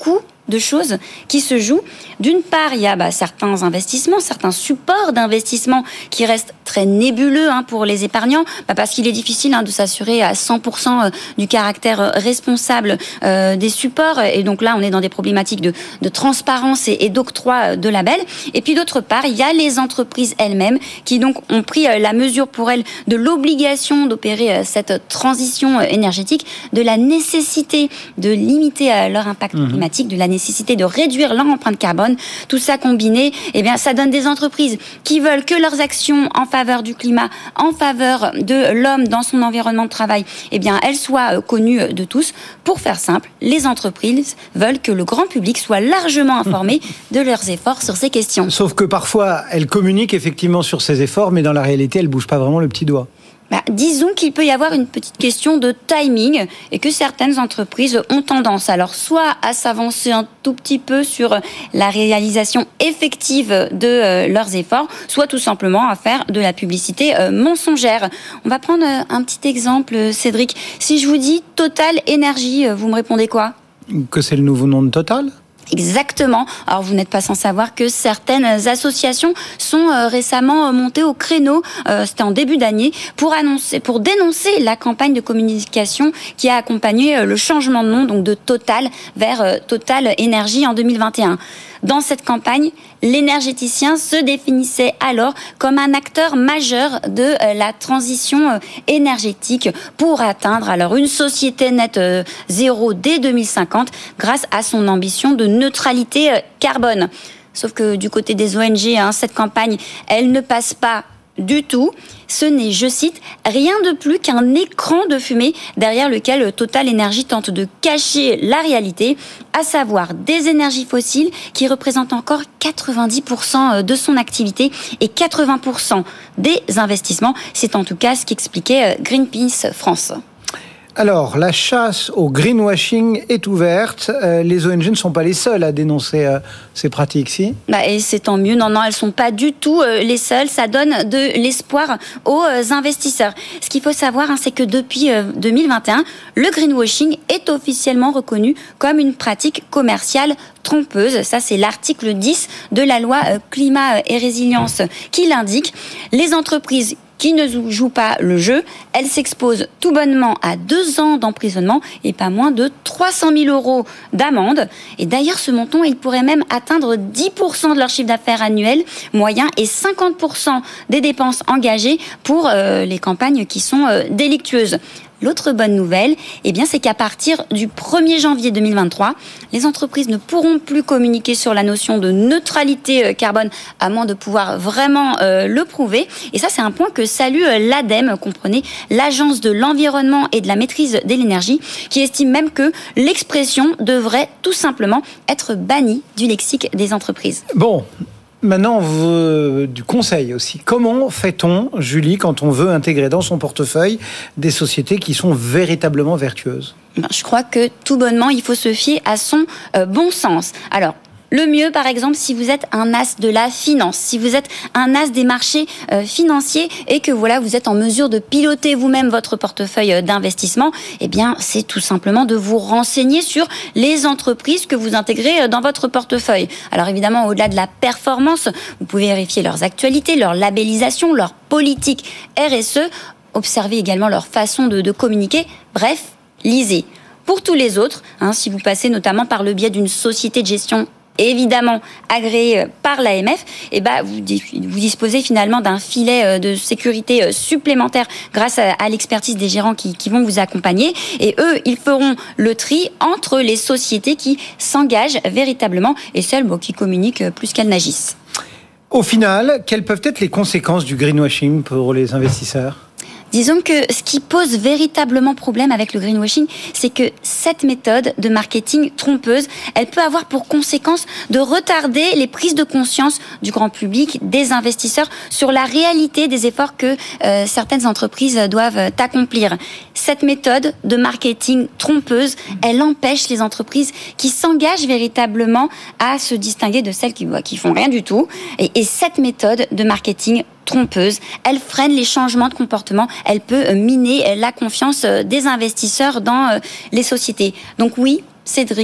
de choses qui se jouent. D'une part, il y a bah, certains investissements, certains supports d'investissement qui restent très nébuleux hein, pour les épargnants, bah, parce qu'il est difficile hein, de s'assurer à cent pour cent du caractère responsable euh, des supports. Et donc là, on est dans des problématiques de, de transparence et, et d'octroi de labels. Et puis d'autre part, il y a les entreprises elles-mêmes qui donc ont pris la mesure pour elles de l'obligation d'opérer cette transition énergétique, de la nécessité de limiter leur impact mmh. climatique, de la nécessité de réduire leur empreinte carbone. Tout ça combiné, eh bien, ça donne des entreprises qui veulent que leurs actions en faveur du climat, en faveur de l'homme dans son environnement de travail, eh bien, elles soient connues de tous. Pour faire simple, les entreprises veulent que le grand public soit largement informé de leurs efforts sur ces questions. Sauf que parfois, elles communiquent effectivement sur ces efforts, mais dans la réalité, elles ne bougent pas vraiment le petit doigt. Bah, disons qu'il peut y avoir une petite question de timing et que certaines entreprises ont tendance alors soit à s'avancer un tout petit peu sur la réalisation effective de euh, leurs efforts, soit tout simplement à faire de la publicité euh, mensongère. On va prendre euh, un petit exemple, Cédric. Si je vous dis Total Énergie, vous me répondez quoi ? Que c'est le nouveau nom de Total ? Exactement. Alors, vous n'êtes pas sans savoir que certaines associations sont euh, récemment montées au créneau, euh, c'était en début d'année, pour annoncer, pour dénoncer la campagne de communication qui a accompagné euh, le changement de nom, donc de Total vers euh, Total Énergie en deux mille vingt et un. Dans cette campagne, l'énergéticien se définissait alors comme un acteur majeur de euh, la transition euh, énergétique pour atteindre alors une société nette euh, zéro dès deux mille cinquante grâce à son ambition de neutralité euh, carbone. Sauf que du côté des O N G, hein, cette campagne, elle ne passe pas du tout. Ce n'est, je cite, rien de plus qu'un écran de fumée derrière lequel Total Énergie tente de cacher la réalité, à savoir des énergies fossiles qui représentent encore quatre-vingt-dix pour cent de son activité et quatre-vingts pour cent des investissements. C'est en tout cas ce qu'expliquait Greenpeace France. Alors, la chasse au greenwashing est ouverte. Euh, les O N G ne sont pas les seuls à dénoncer euh, ces pratiques, si ? Bah, et c'est tant mieux. Non, non, elles ne sont pas du tout euh, les seules. Ça donne de l'espoir aux euh, investisseurs. Ce qu'il faut savoir, hein, c'est que depuis euh, deux mille vingt et un, le greenwashing est officiellement reconnu comme une pratique commerciale trompeuse. Ça, c'est l'article dix de la loi euh, Climat et Résilience qui l'indique. Les entreprises qui ne jouent pas le jeu, elles s'exposent tout bonnement à deux ans d'emprisonnement et pas moins de trois cent mille euros d'amende. Et d'ailleurs, ce montant, il pourrait même atteindre dix pour cent de leur chiffre d'affaires annuel moyen et cinquante pour cent des dépenses engagées pour euh, les campagnes qui sont euh, délictueuses. L'autre bonne nouvelle, eh bien, c'est qu'à partir du premier janvier deux mille vingt-trois, les entreprises ne pourront plus communiquer sur la notion de neutralité carbone à moins de pouvoir vraiment euh, le prouver. Et ça, c'est un point que salue l'ADEME, comprenez, l'Agence de l'environnement et de la maîtrise de l'énergie, qui estime même que l'expression devrait tout simplement être bannie du lexique des entreprises. Bon. Maintenant, on veut du conseil aussi. Comment fait-on, Julie, quand on veut intégrer dans son portefeuille des sociétés qui sont véritablement vertueuses ? Ben, je crois que tout bonnement, il faut se fier à son euh, bon sens. Alors, le mieux, par exemple, si vous êtes un as de la finance, si vous êtes un as des marchés euh, financiers et que voilà, vous êtes en mesure de piloter vous-même votre portefeuille d'investissement, eh bien, c'est tout simplement de vous renseigner sur les entreprises que vous intégrez dans votre portefeuille. Alors évidemment, au-delà de la performance, vous pouvez vérifier leurs actualités, leur labellisation, leur politique R S E, observez également leur façon de, de communiquer. Bref, lisez. Pour tous les autres, hein, si vous passez notamment par le biais d'une société de gestion évidemment agréé par l'A M F, eh ben, vous, vous disposez finalement d'un filet de sécurité supplémentaire grâce à, à l'expertise des gérants qui, qui vont vous accompagner. Et eux, ils feront le tri entre les sociétés qui s'engagent véritablement et celles bon, qui communiquent plus qu'elles n'agissent. Au final, quelles peuvent être les conséquences du greenwashing pour les investisseurs ? Disons que ce qui pose véritablement problème avec le greenwashing, c'est que cette méthode de marketing trompeuse, elle peut avoir pour conséquence de retarder les prises de conscience du grand public, des investisseurs, sur la réalité des efforts que euh, certaines entreprises doivent accomplir. Cette méthode de marketing trompeuse, elle empêche les entreprises qui s'engagent véritablement à se distinguer de celles qui, bah, qui font rien du tout. Et, et cette méthode de marketing trompeuse, elle freine les changements de comportement, elle peut miner la confiance des investisseurs dans les sociétés. Donc oui, Cédric,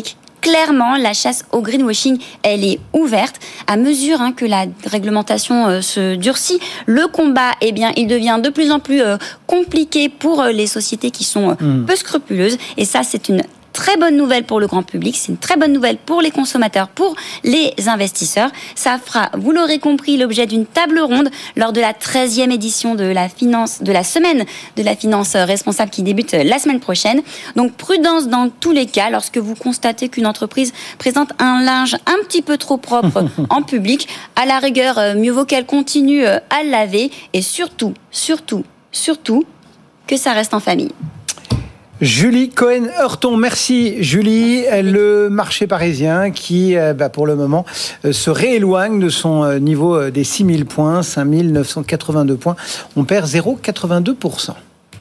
clairement, la chasse au greenwashing, elle est ouverte. À mesure hein, que la réglementation euh, se durcit, le combat, eh bien, il devient de plus en plus euh, compliqué pour euh, les sociétés qui sont euh, mmh. peu scrupuleuses. Et ça, c'est une très bonne nouvelle pour le grand public, c'est une très bonne nouvelle pour les consommateurs, pour les investisseurs. Ça fera, vous l'aurez compris, l'objet d'une table ronde lors de la treizième édition de la finance, de la semaine de la finance responsable qui débute la semaine prochaine. Donc prudence dans tous les cas lorsque vous constatez qu'une entreprise présente un linge un petit peu trop propre en public. À la rigueur, mieux vaut qu'elle continue à le laver et surtout, surtout, surtout que ça reste en famille. Julie Cohen-Heurton, merci Julie. Le marché parisien qui, bah, pour le moment, se rééloigne de son niveau des six mille points, cinq mille neuf cent quatre-vingt-deux points. On perd zéro virgule quatre-vingt-deux pour cent.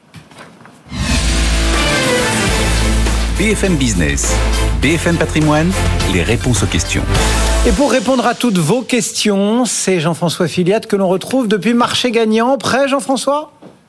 B F M Business, B F M Patrimoine, les réponses aux questions. Et pour répondre à toutes vos questions, c'est Jean-François Filiat que l'on retrouve depuis Marché Gagnant. Prêt, Jean-François ?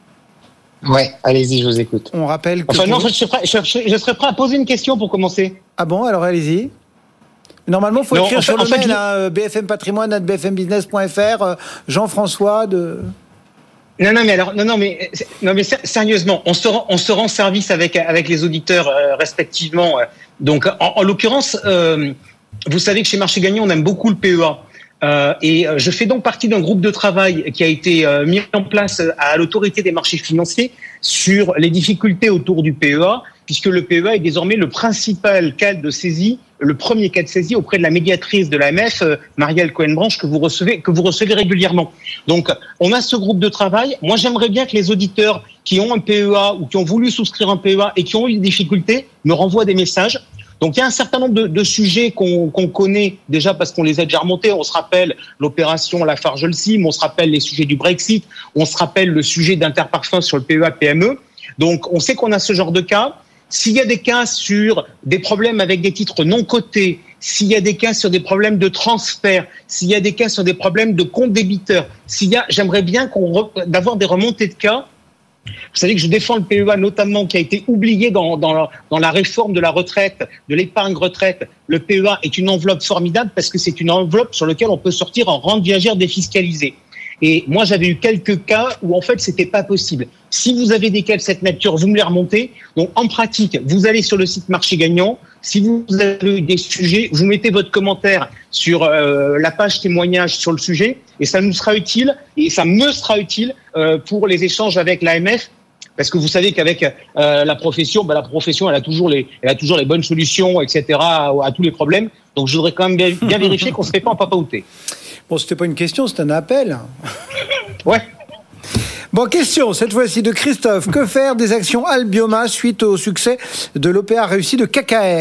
Ouais, allez-y, je vous écoute. On rappelle que... Enfin vous... non, je serais, prêt, je, serais, je serais prêt à poser une question pour commencer. Ah bon, alors allez-y. Normalement, il faut non, écrire en fait, sur le mail, fait, hein, b f m patrimoine arobase b f m business point f r, euh, Jean-François de... Non, non, mais alors, non, non, mais, non, mais sérieusement, on se rend, on se rend service avec, avec les auditeurs euh, respectivement. Euh, donc, en, en l'occurrence, euh, vous savez que chez Marché Gagnant, on aime beaucoup le P E A. Euh, et je fais donc partie d'un groupe de travail qui a été euh, mis en place à l'autorité des marchés financiers sur les difficultés autour du P E A, puisque le P E A est désormais le principal cas de saisie, le premier cas de saisie auprès de la médiatrice de l'A M F, euh, Marielle Cohen-Branche, que vous recevez, que vous recevez régulièrement. Donc, on a ce groupe de travail. Moi, j'aimerais bien que les auditeurs qui ont un P E A ou qui ont voulu souscrire un P E A et qui ont eu des difficultés me renvoient des messages. Donc, il y a un certain nombre de, de sujets qu'on, qu'on connaît déjà parce qu'on les a déjà remontés. On se rappelle l'opération Lafarge-Holcim, on se rappelle les sujets du Brexit, on se rappelle le sujet d'Interparfums sur le P E A P M E. Donc, on sait qu'on a ce genre de cas. S'il y a des cas sur des problèmes avec des titres non cotés, s'il y a des cas sur des problèmes de transfert, s'il y a des cas sur des problèmes de compte débiteur, s'il y a, j'aimerais bien qu'on re, d'avoir des remontées de cas. Vous savez que je défends le P E A notamment qui a été oublié dans, dans, la, dans la réforme de la retraite, de l'épargne retraite. Le P E A est une enveloppe formidable parce que c'est une enveloppe sur laquelle on peut sortir en rente viagère défiscalisée. Et moi, j'avais eu quelques cas où, en fait, c'était pas possible. Si vous avez des cas de cette nature, vous me les remontez. Donc, en pratique, vous allez sur le site Marché Gagnant. Si vous avez eu des sujets, vous mettez votre commentaire sur euh, la page témoignage sur le sujet et ça nous sera utile et ça me sera utile euh, pour les échanges avec l'A M F. Parce que vous savez qu'avec euh, la profession, bah, la profession, elle a toujours les, elle a toujours les bonnes solutions, et cetera, à, à tous les problèmes. Donc, je voudrais quand même bien, bien vérifier qu'on ne se fait pas en papaouté. Bon, c'était pas une question, c'était un appel. Ouais. Bon, question, cette fois-ci de Christophe. Que faire des actions Albioma suite au succès de l'O P A réussi de K K R ?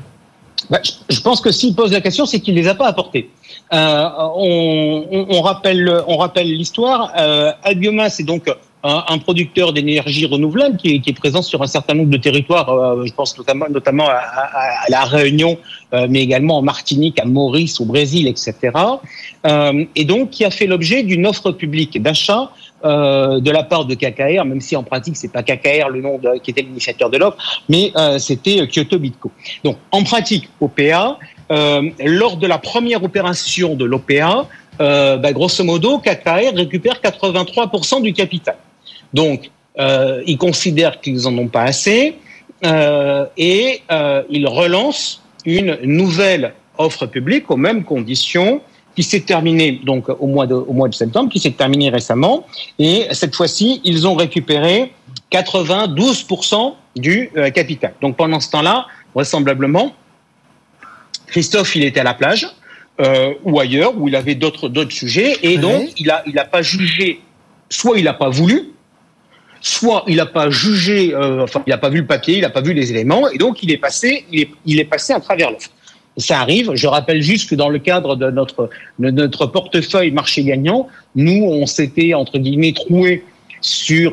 Bah, je pense que s'il pose la question, c'est qu'il les a pas apportés. Euh, on, on, on rappelle, on rappelle l'histoire. Euh, Albioma, c'est donc un, un producteur d'énergie renouvelable qui est, qui est présent sur un certain nombre de territoires. Euh, je pense notamment, notamment à, à, à la Réunion, euh, mais également en Martinique, à Maurice, au Brésil, et cetera. Euh, et donc, qui a fait l'objet d'une offre publique d'achat euh, de la part de K K R, même si en pratique c'est pas K K R le nom de, qui était l'initiateur de l'offre, mais euh, c'était Kyoto Bitco. Donc, en pratique, O P A. Euh, lors de la première opération de l'O P A, euh, bah, grosso modo, K K R récupère quatre-vingt-trois pour cent du capital. Donc, euh, ils considèrent qu'ils en ont pas assez euh, et euh, ils relancent une nouvelle offre publique aux mêmes conditions qui s'est terminée donc au mois de, au mois de septembre, qui s'est terminée récemment. Et cette fois-ci, ils ont récupéré quatre-vingt-douze pour cent du euh, capital. Donc, pendant ce temps-là, vraisemblablement, Christophe, il était à la plage euh, ou ailleurs, où il avait d'autres d'autres sujets, et donc ouais. il a il a pas jugé, soit il a pas voulu, soit il a pas jugé, euh, enfin il a pas vu le papier, il a pas vu les éléments, et donc il est passé il est il est passé à travers l'offre. Ça arrive. Je rappelle juste que dans le cadre de notre de notre portefeuille Marché Gagnant, nous on s'était entre guillemets troué sur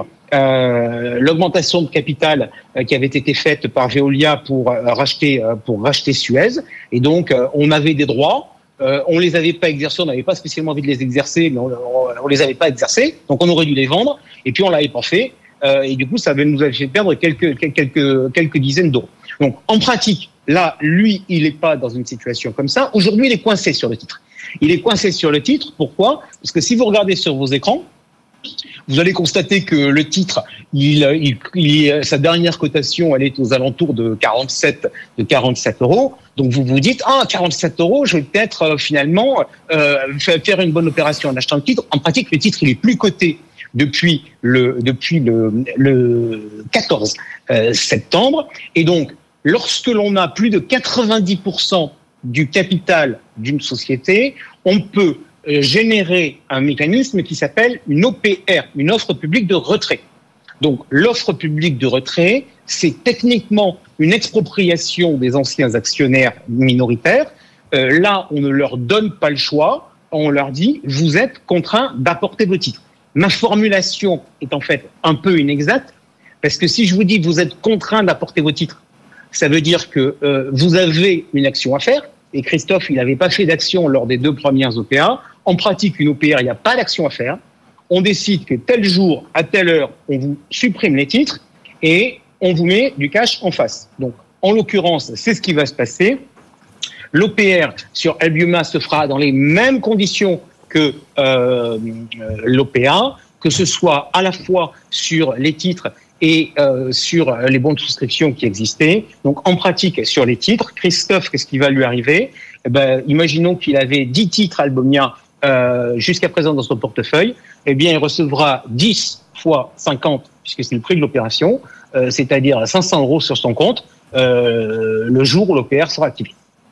Euh, l'augmentation de capital euh, qui avait été faite par Veolia pour euh, racheter euh, pour racheter Suez, et donc euh, on avait des droits, euh, on les avait pas exercés, on n'avait pas spécialement envie de les exercer, mais on, on, on les avait pas exercés, donc on aurait dû les vendre, et puis on l'avait pas fait, euh, et du coup ça avait, nous avait fait perdre quelques quelques quelques dizaines d'euros. Donc en pratique, là, lui, il n'est pas dans une situation comme ça. Aujourd'hui, il est coincé sur le titre. Il est coincé sur le titre. Pourquoi ? Parce que si vous regardez sur vos écrans, vous allez constater que le titre, il, il, il, sa dernière cotation, elle est aux alentours de quarante-sept, de quarante-sept euros. Donc vous vous dites, ah, quarante-sept euros, je vais peut-être euh, finalement euh, faire une bonne opération en achetant le titre. En pratique, le titre, il est plus coté depuis le depuis le, le quatorze septembre. Et donc, lorsque l'on a plus de quatre-vingt-dix pour cent du capital d'une société, on peut générer un mécanisme qui s'appelle une O P R, une offre publique de retrait. Donc, l'offre publique de retrait, c'est techniquement une expropriation des anciens actionnaires minoritaires. Euh, là, on ne leur donne pas le choix. On leur dit, vous êtes contraints d'apporter vos titres. Ma formulation est en fait un peu inexacte, parce que si je vous dis, vous êtes contraints d'apporter vos titres, ça veut dire que euh, vous avez une action à faire. Et Christophe, il n'avait pas fait d'action lors des deux premières O P A. En pratique, une O P R, il n'y a pas d'action à faire. On décide que tel jour, à telle heure, on vous supprime les titres et on vous met du cash en face. Donc, en l'occurrence, c'est ce qui va se passer. L'O P R sur Albioma se fera dans les mêmes conditions que euh, l'O P A, que ce soit à la fois sur les titres et euh, sur les bons de souscription qui existaient. Donc, en pratique, sur les titres, Christophe, qu'est-ce qui va lui arriver ? Eh ben, imaginons qu'il avait dix titres Albomia euh, jusqu'à présent dans son portefeuille. Eh bien, il recevra dix fois cinquante, puisque c'est le prix de l'opération, euh, c'est-à-dire cinq cents euros sur son compte, euh, le jour où l'O P R sera activé.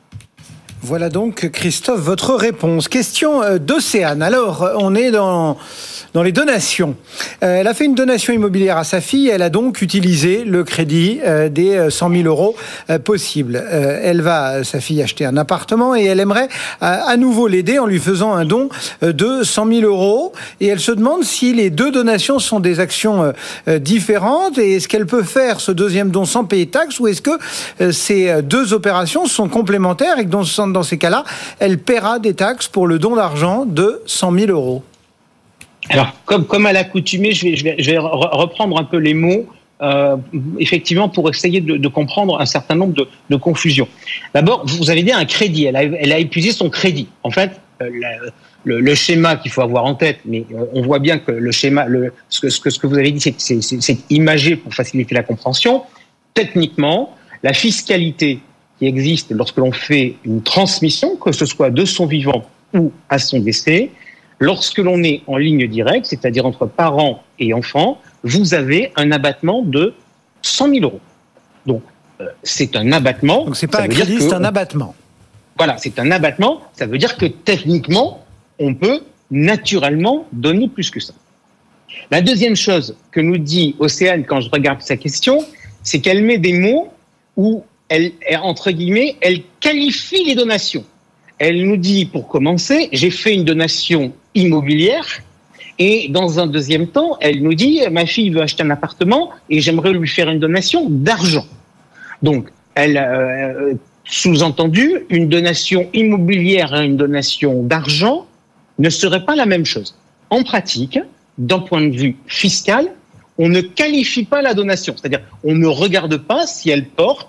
Voilà donc, Christophe, votre réponse. Question d'Océane. Alors, on est dans, dans les donations. Euh, elle a fait une donation immobilière à sa fille. Elle a donc utilisé le crédit euh, des cent mille euros euh, possibles. Euh, elle va, sa fille, acheter un appartement et elle aimerait euh, à nouveau l'aider en lui faisant un don euh, de cent mille euros. Et elle se demande si les deux donations sont des actions euh, différentes et est-ce qu'elle peut faire ce deuxième don sans payer de taxes ou est-ce que euh, ces deux opérations sont complémentaires et que dans Dans ces cas-là, elle paiera des taxes pour le don d'argent de cent mille euros. Alors, comme, comme à l'accoutumée, je vais, je, vais, je vais reprendre un peu les mots, euh, effectivement, pour essayer de, de comprendre un certain nombre de, de confusions. D'abord, vous avez dit un crédit. Elle a, elle a épuisé son crédit. En fait, euh, la, le, le schéma qu'il faut avoir en tête, mais on voit bien que le schéma, le, ce, que, ce, que, ce que vous avez dit, c'est, c'est, c'est, c'est imagé pour faciliter la compréhension. Techniquement, la fiscalité qui existe lorsque l'on fait une transmission, que ce soit de son vivant ou à son décès, lorsque l'on est en ligne directe, c'est-à-dire entre parents et enfants, vous avez un abattement de cent mille euros. Donc, euh, c'est un abattement. Donc, c'est pas un crédit, c'est un abattement. Voilà, c'est un abattement. Ça veut dire que techniquement, on peut naturellement donner plus que ça. La deuxième chose que nous dit Océane quand je regarde sa question, c'est qu'elle met des mots où elle, entre guillemets, elle qualifie les donations. Elle nous dit, pour commencer, j'ai fait une donation immobilière et dans un deuxième temps, elle nous dit, ma fille veut acheter un appartement et j'aimerais lui faire une donation d'argent. Donc, elle, euh, sous-entendu, une donation immobilière et une donation d'argent ne seraient pas la même chose. En pratique, d'un point de vue fiscal, on ne qualifie pas la donation. C'est-à-dire, on ne regarde pas si elle porte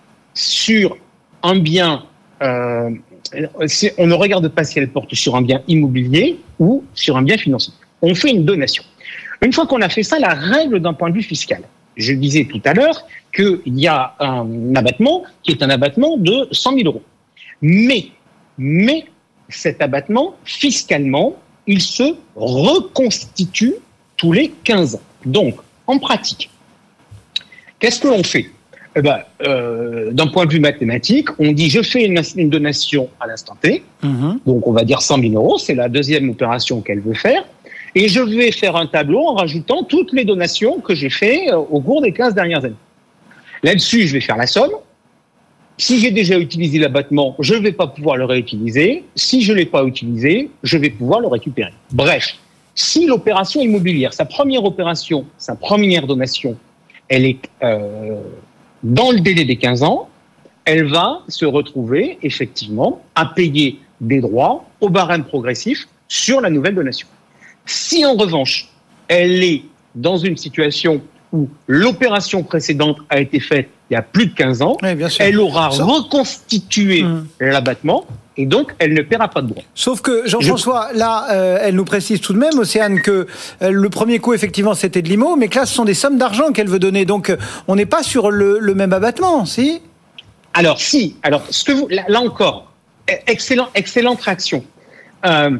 sur un bien, euh, on ne regarde pas si elle porte sur un bien immobilier ou sur un bien financier. On fait une donation. Une fois qu'on a fait ça, la règle d'un point de vue fiscal. Je disais tout à l'heure qu'il y a un abattement qui est un abattement de cent mille euros. Mais, mais cet abattement, fiscalement, il se reconstitue tous les quinze ans. Donc, en pratique, qu'est-ce que l'on fait ? Eh ben, euh, d'un point de vue mathématique, on dit je fais une, une donation à l'instant T, mmh. donc on va dire cent mille euros, c'est la deuxième opération qu'elle veut faire, et je vais faire un tableau en rajoutant toutes les donations que j'ai fait au cours des quinze dernières années. Là-dessus, je vais faire la somme. Si j'ai déjà utilisé l'abattement, je ne vais pas pouvoir le réutiliser. Si je ne l'ai pas utilisé, je vais pouvoir le récupérer. Bref, si l'opération immobilière, sa première opération, sa première donation, elle est euh, dans le délai des quinze ans, elle va se retrouver effectivement à payer des droits au barème progressif sur la nouvelle donation. Si en revanche, elle est dans une situation où l'opération précédente a été faite il il y a plus de quinze ans, oui, bien sûr. elle aura Sauf... reconstitué mmh. l'abattement et donc elle ne paiera pas de droits. Sauf que Jean-François, Je... là, euh, elle nous précise tout de même, Océane, que euh, le premier coup, effectivement, c'était de l'I M O, mais que là, ce sont des sommes d'argent qu'elle veut donner. Donc, euh, on n'est pas sur le, le même abattement, si ? Alors, si. Alors, ce que vous, là, là encore, excellent, excellente réaction. Euh,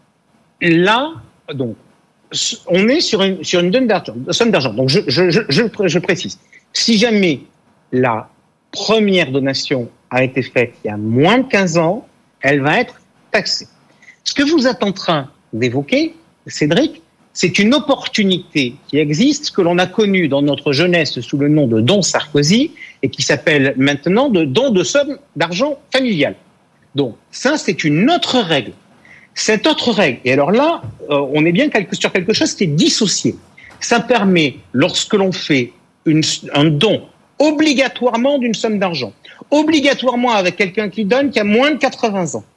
là, donc, on est sur une, sur une somme d'argent. Somme d'argent. Donc, je, je, je, je, je précise. Si jamais la première donation a été faite il y a moins de quinze ans, elle va être taxée. Ce que vous êtes en train d'évoquer, Cédric, c'est une opportunité qui existe, que l'on a connue dans notre jeunesse sous le nom de don Sarkozy et qui s'appelle maintenant de don de somme d'argent familial. Donc, ça, c'est une autre règle. Cette autre règle, et alors là, euh, on est bien sur quelque chose qui est dissocié. Ça permet, lorsque l'on fait une, un don obligatoirement d'une somme d'argent, obligatoirement avec quelqu'un qui donne qui a moins de quatre-vingts ans,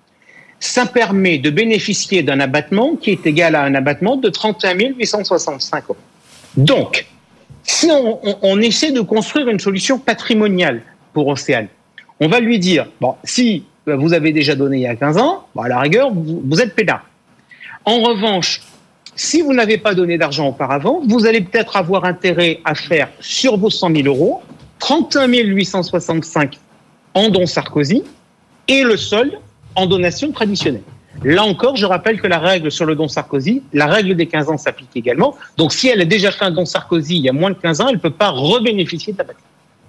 ça permet de bénéficier d'un abattement qui est égal à un abattement de trente et un mille huit cent soixante-cinq euros. Donc, si on, on, on essaie de construire une solution patrimoniale pour Océane, on va lui dire, bon, si vous avez déjà donné il y a quinze ans, bon, à la rigueur, vous, vous êtes peinard. En revanche, si vous n'avez pas donné d'argent auparavant, vous allez peut-être avoir intérêt à faire sur vos cent mille euros, trente et un mille huit cent soixante-cinq en don Sarkozy et le solde en donation traditionnelle. Là encore, je rappelle que la règle sur le don Sarkozy, la règle des quinze ans s'applique également. Donc, si elle a déjà fait un don Sarkozy il y a moins de quinze ans, elle ne peut pas rebénéficier de l'abattement.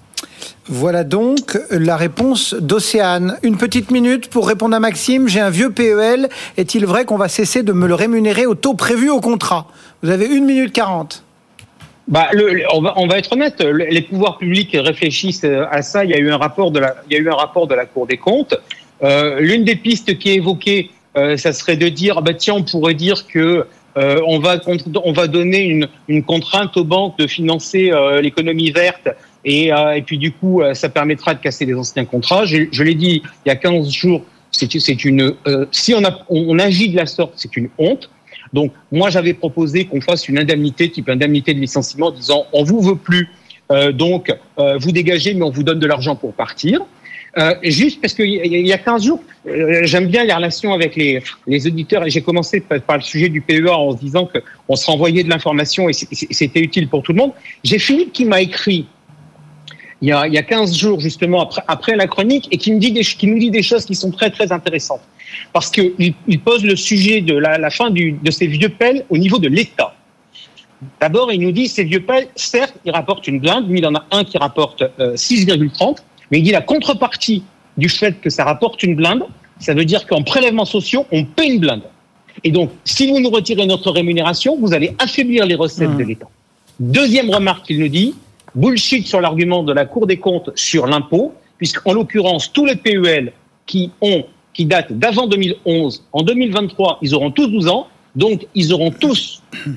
Voilà donc la réponse d'Océane. Une petite minute pour répondre à Maxime. J'ai un vieux P E L. Est-il vrai qu'on va cesser de me le rémunérer au taux prévu au contrat ? Vous avez une minute quarante. Bah, le, on, va, on va être honnête, les pouvoirs publics réfléchissent à ça. Il y a eu un rapport de la, il y a eu un rapport de la Cour des comptes. Euh, l'une des pistes qui est évoquée, euh, ça serait de dire, bah tiens, on pourrait dire que euh, on va on va donner une, une contrainte aux banques de financer euh, l'économie verte. Et, euh, et puis du coup, euh, ça permettra de casser les anciens contrats. Je, je l'ai dit il y a quinze jours, c'est, c'est une. Euh, si on, a, on, on agit de la sorte, c'est une honte. Donc moi, j'avais proposé qu'on fasse une indemnité, type indemnité de licenciement, disant on vous veut plus, euh, donc euh, vous dégagez, mais on vous donne de l'argent pour partir. Euh, juste parce qu'il y a quinze jours, euh, j'aime bien les relations avec les, les auditeurs et j'ai commencé par, par le sujet du P E A en se disant que on se renvoyait de l'information et c'était utile pour tout le monde. J'ai Philippe qui m'a écrit. Il y, a, il y a quinze jours, justement, après, après la chronique, et qui, me dit des, qui nous dit des choses qui sont très, très intéressantes. Parce qu'il il pose le sujet de la, la fin du, de ces vieux pelles au niveau de l'État. D'abord, il nous dit, ces vieux pelles, certes, ils rapportent une blinde. Lui, il en a un qui rapporte euh, six virgule trente. Mais il dit la contrepartie du fait que ça rapporte une blinde, ça veut dire qu'en prélèvements sociaux, on paie une blinde. Et donc, si vous nous retirez notre rémunération, vous allez affaiblir les recettes mmh. de l'État. Deuxième remarque qu'il nous dit, bullshit sur l'argument de la Cour des comptes sur l'impôt, puisqu'en l'occurrence, tous les P E L qui ont, qui datent d'avant deux mille onze, en deux mille vingt-trois, ils auront tous douze ans, donc ils auront tous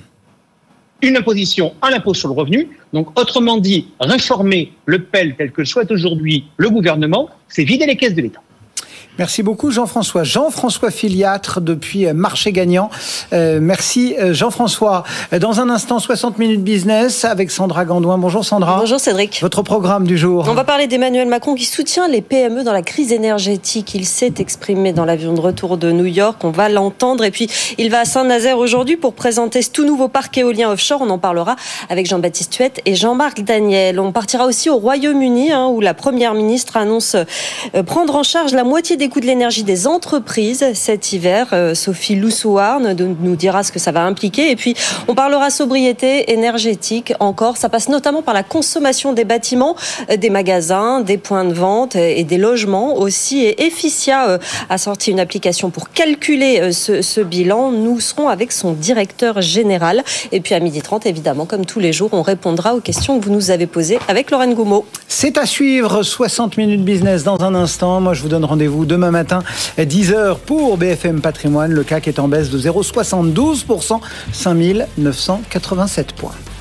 une imposition à l'impôt sur le revenu. Donc, autrement dit, réformer le P E L tel que le souhaite aujourd'hui le gouvernement, c'est vider les caisses de l'État. Merci beaucoup Jean-François. Jean-François Filiatre depuis Marché Gagnant. Euh, merci Jean-François. Dans un instant, soixante minutes business avec Sandra Gandouin. Bonjour Sandra. Bonjour Cédric. Votre programme du jour. On va parler d'Emmanuel Macron qui soutient les P M E dans la crise énergétique. Il s'est exprimé dans l'avion de retour de New York. On va l'entendre. Et puis, il va à Saint-Nazaire aujourd'hui pour présenter ce tout nouveau parc éolien offshore. On en parlera avec Jean-Baptiste Huette et Jean-Marc Daniel. On partira aussi au Royaume-Uni hein, où la première ministre annonce euh, prendre en charge la moitié des coûts de l'énergie des entreprises cet hiver. Euh, Sophie Lousouarn nous dira ce que ça va impliquer. Et puis, on parlera sobriété énergétique encore. Ça passe notamment par la consommation des bâtiments, euh, des magasins, des points de vente et des logements aussi. Et Efficia euh, a sorti une application pour calculer euh, ce, ce bilan. Nous serons avec son directeur général. Et puis, à midi trente, évidemment, comme tous les jours, on répondra aux questions que vous nous avez posées avec Lorraine Goumeau. C'est à suivre. soixante minutes business dans un instant. Moi, je vous donne rendez-vous demain matin, dix heures pour B F M Patrimoine. Le C A C est en baisse de zéro virgule soixante-douze pour cent, cinq mille neuf cent quatre-vingt-sept points.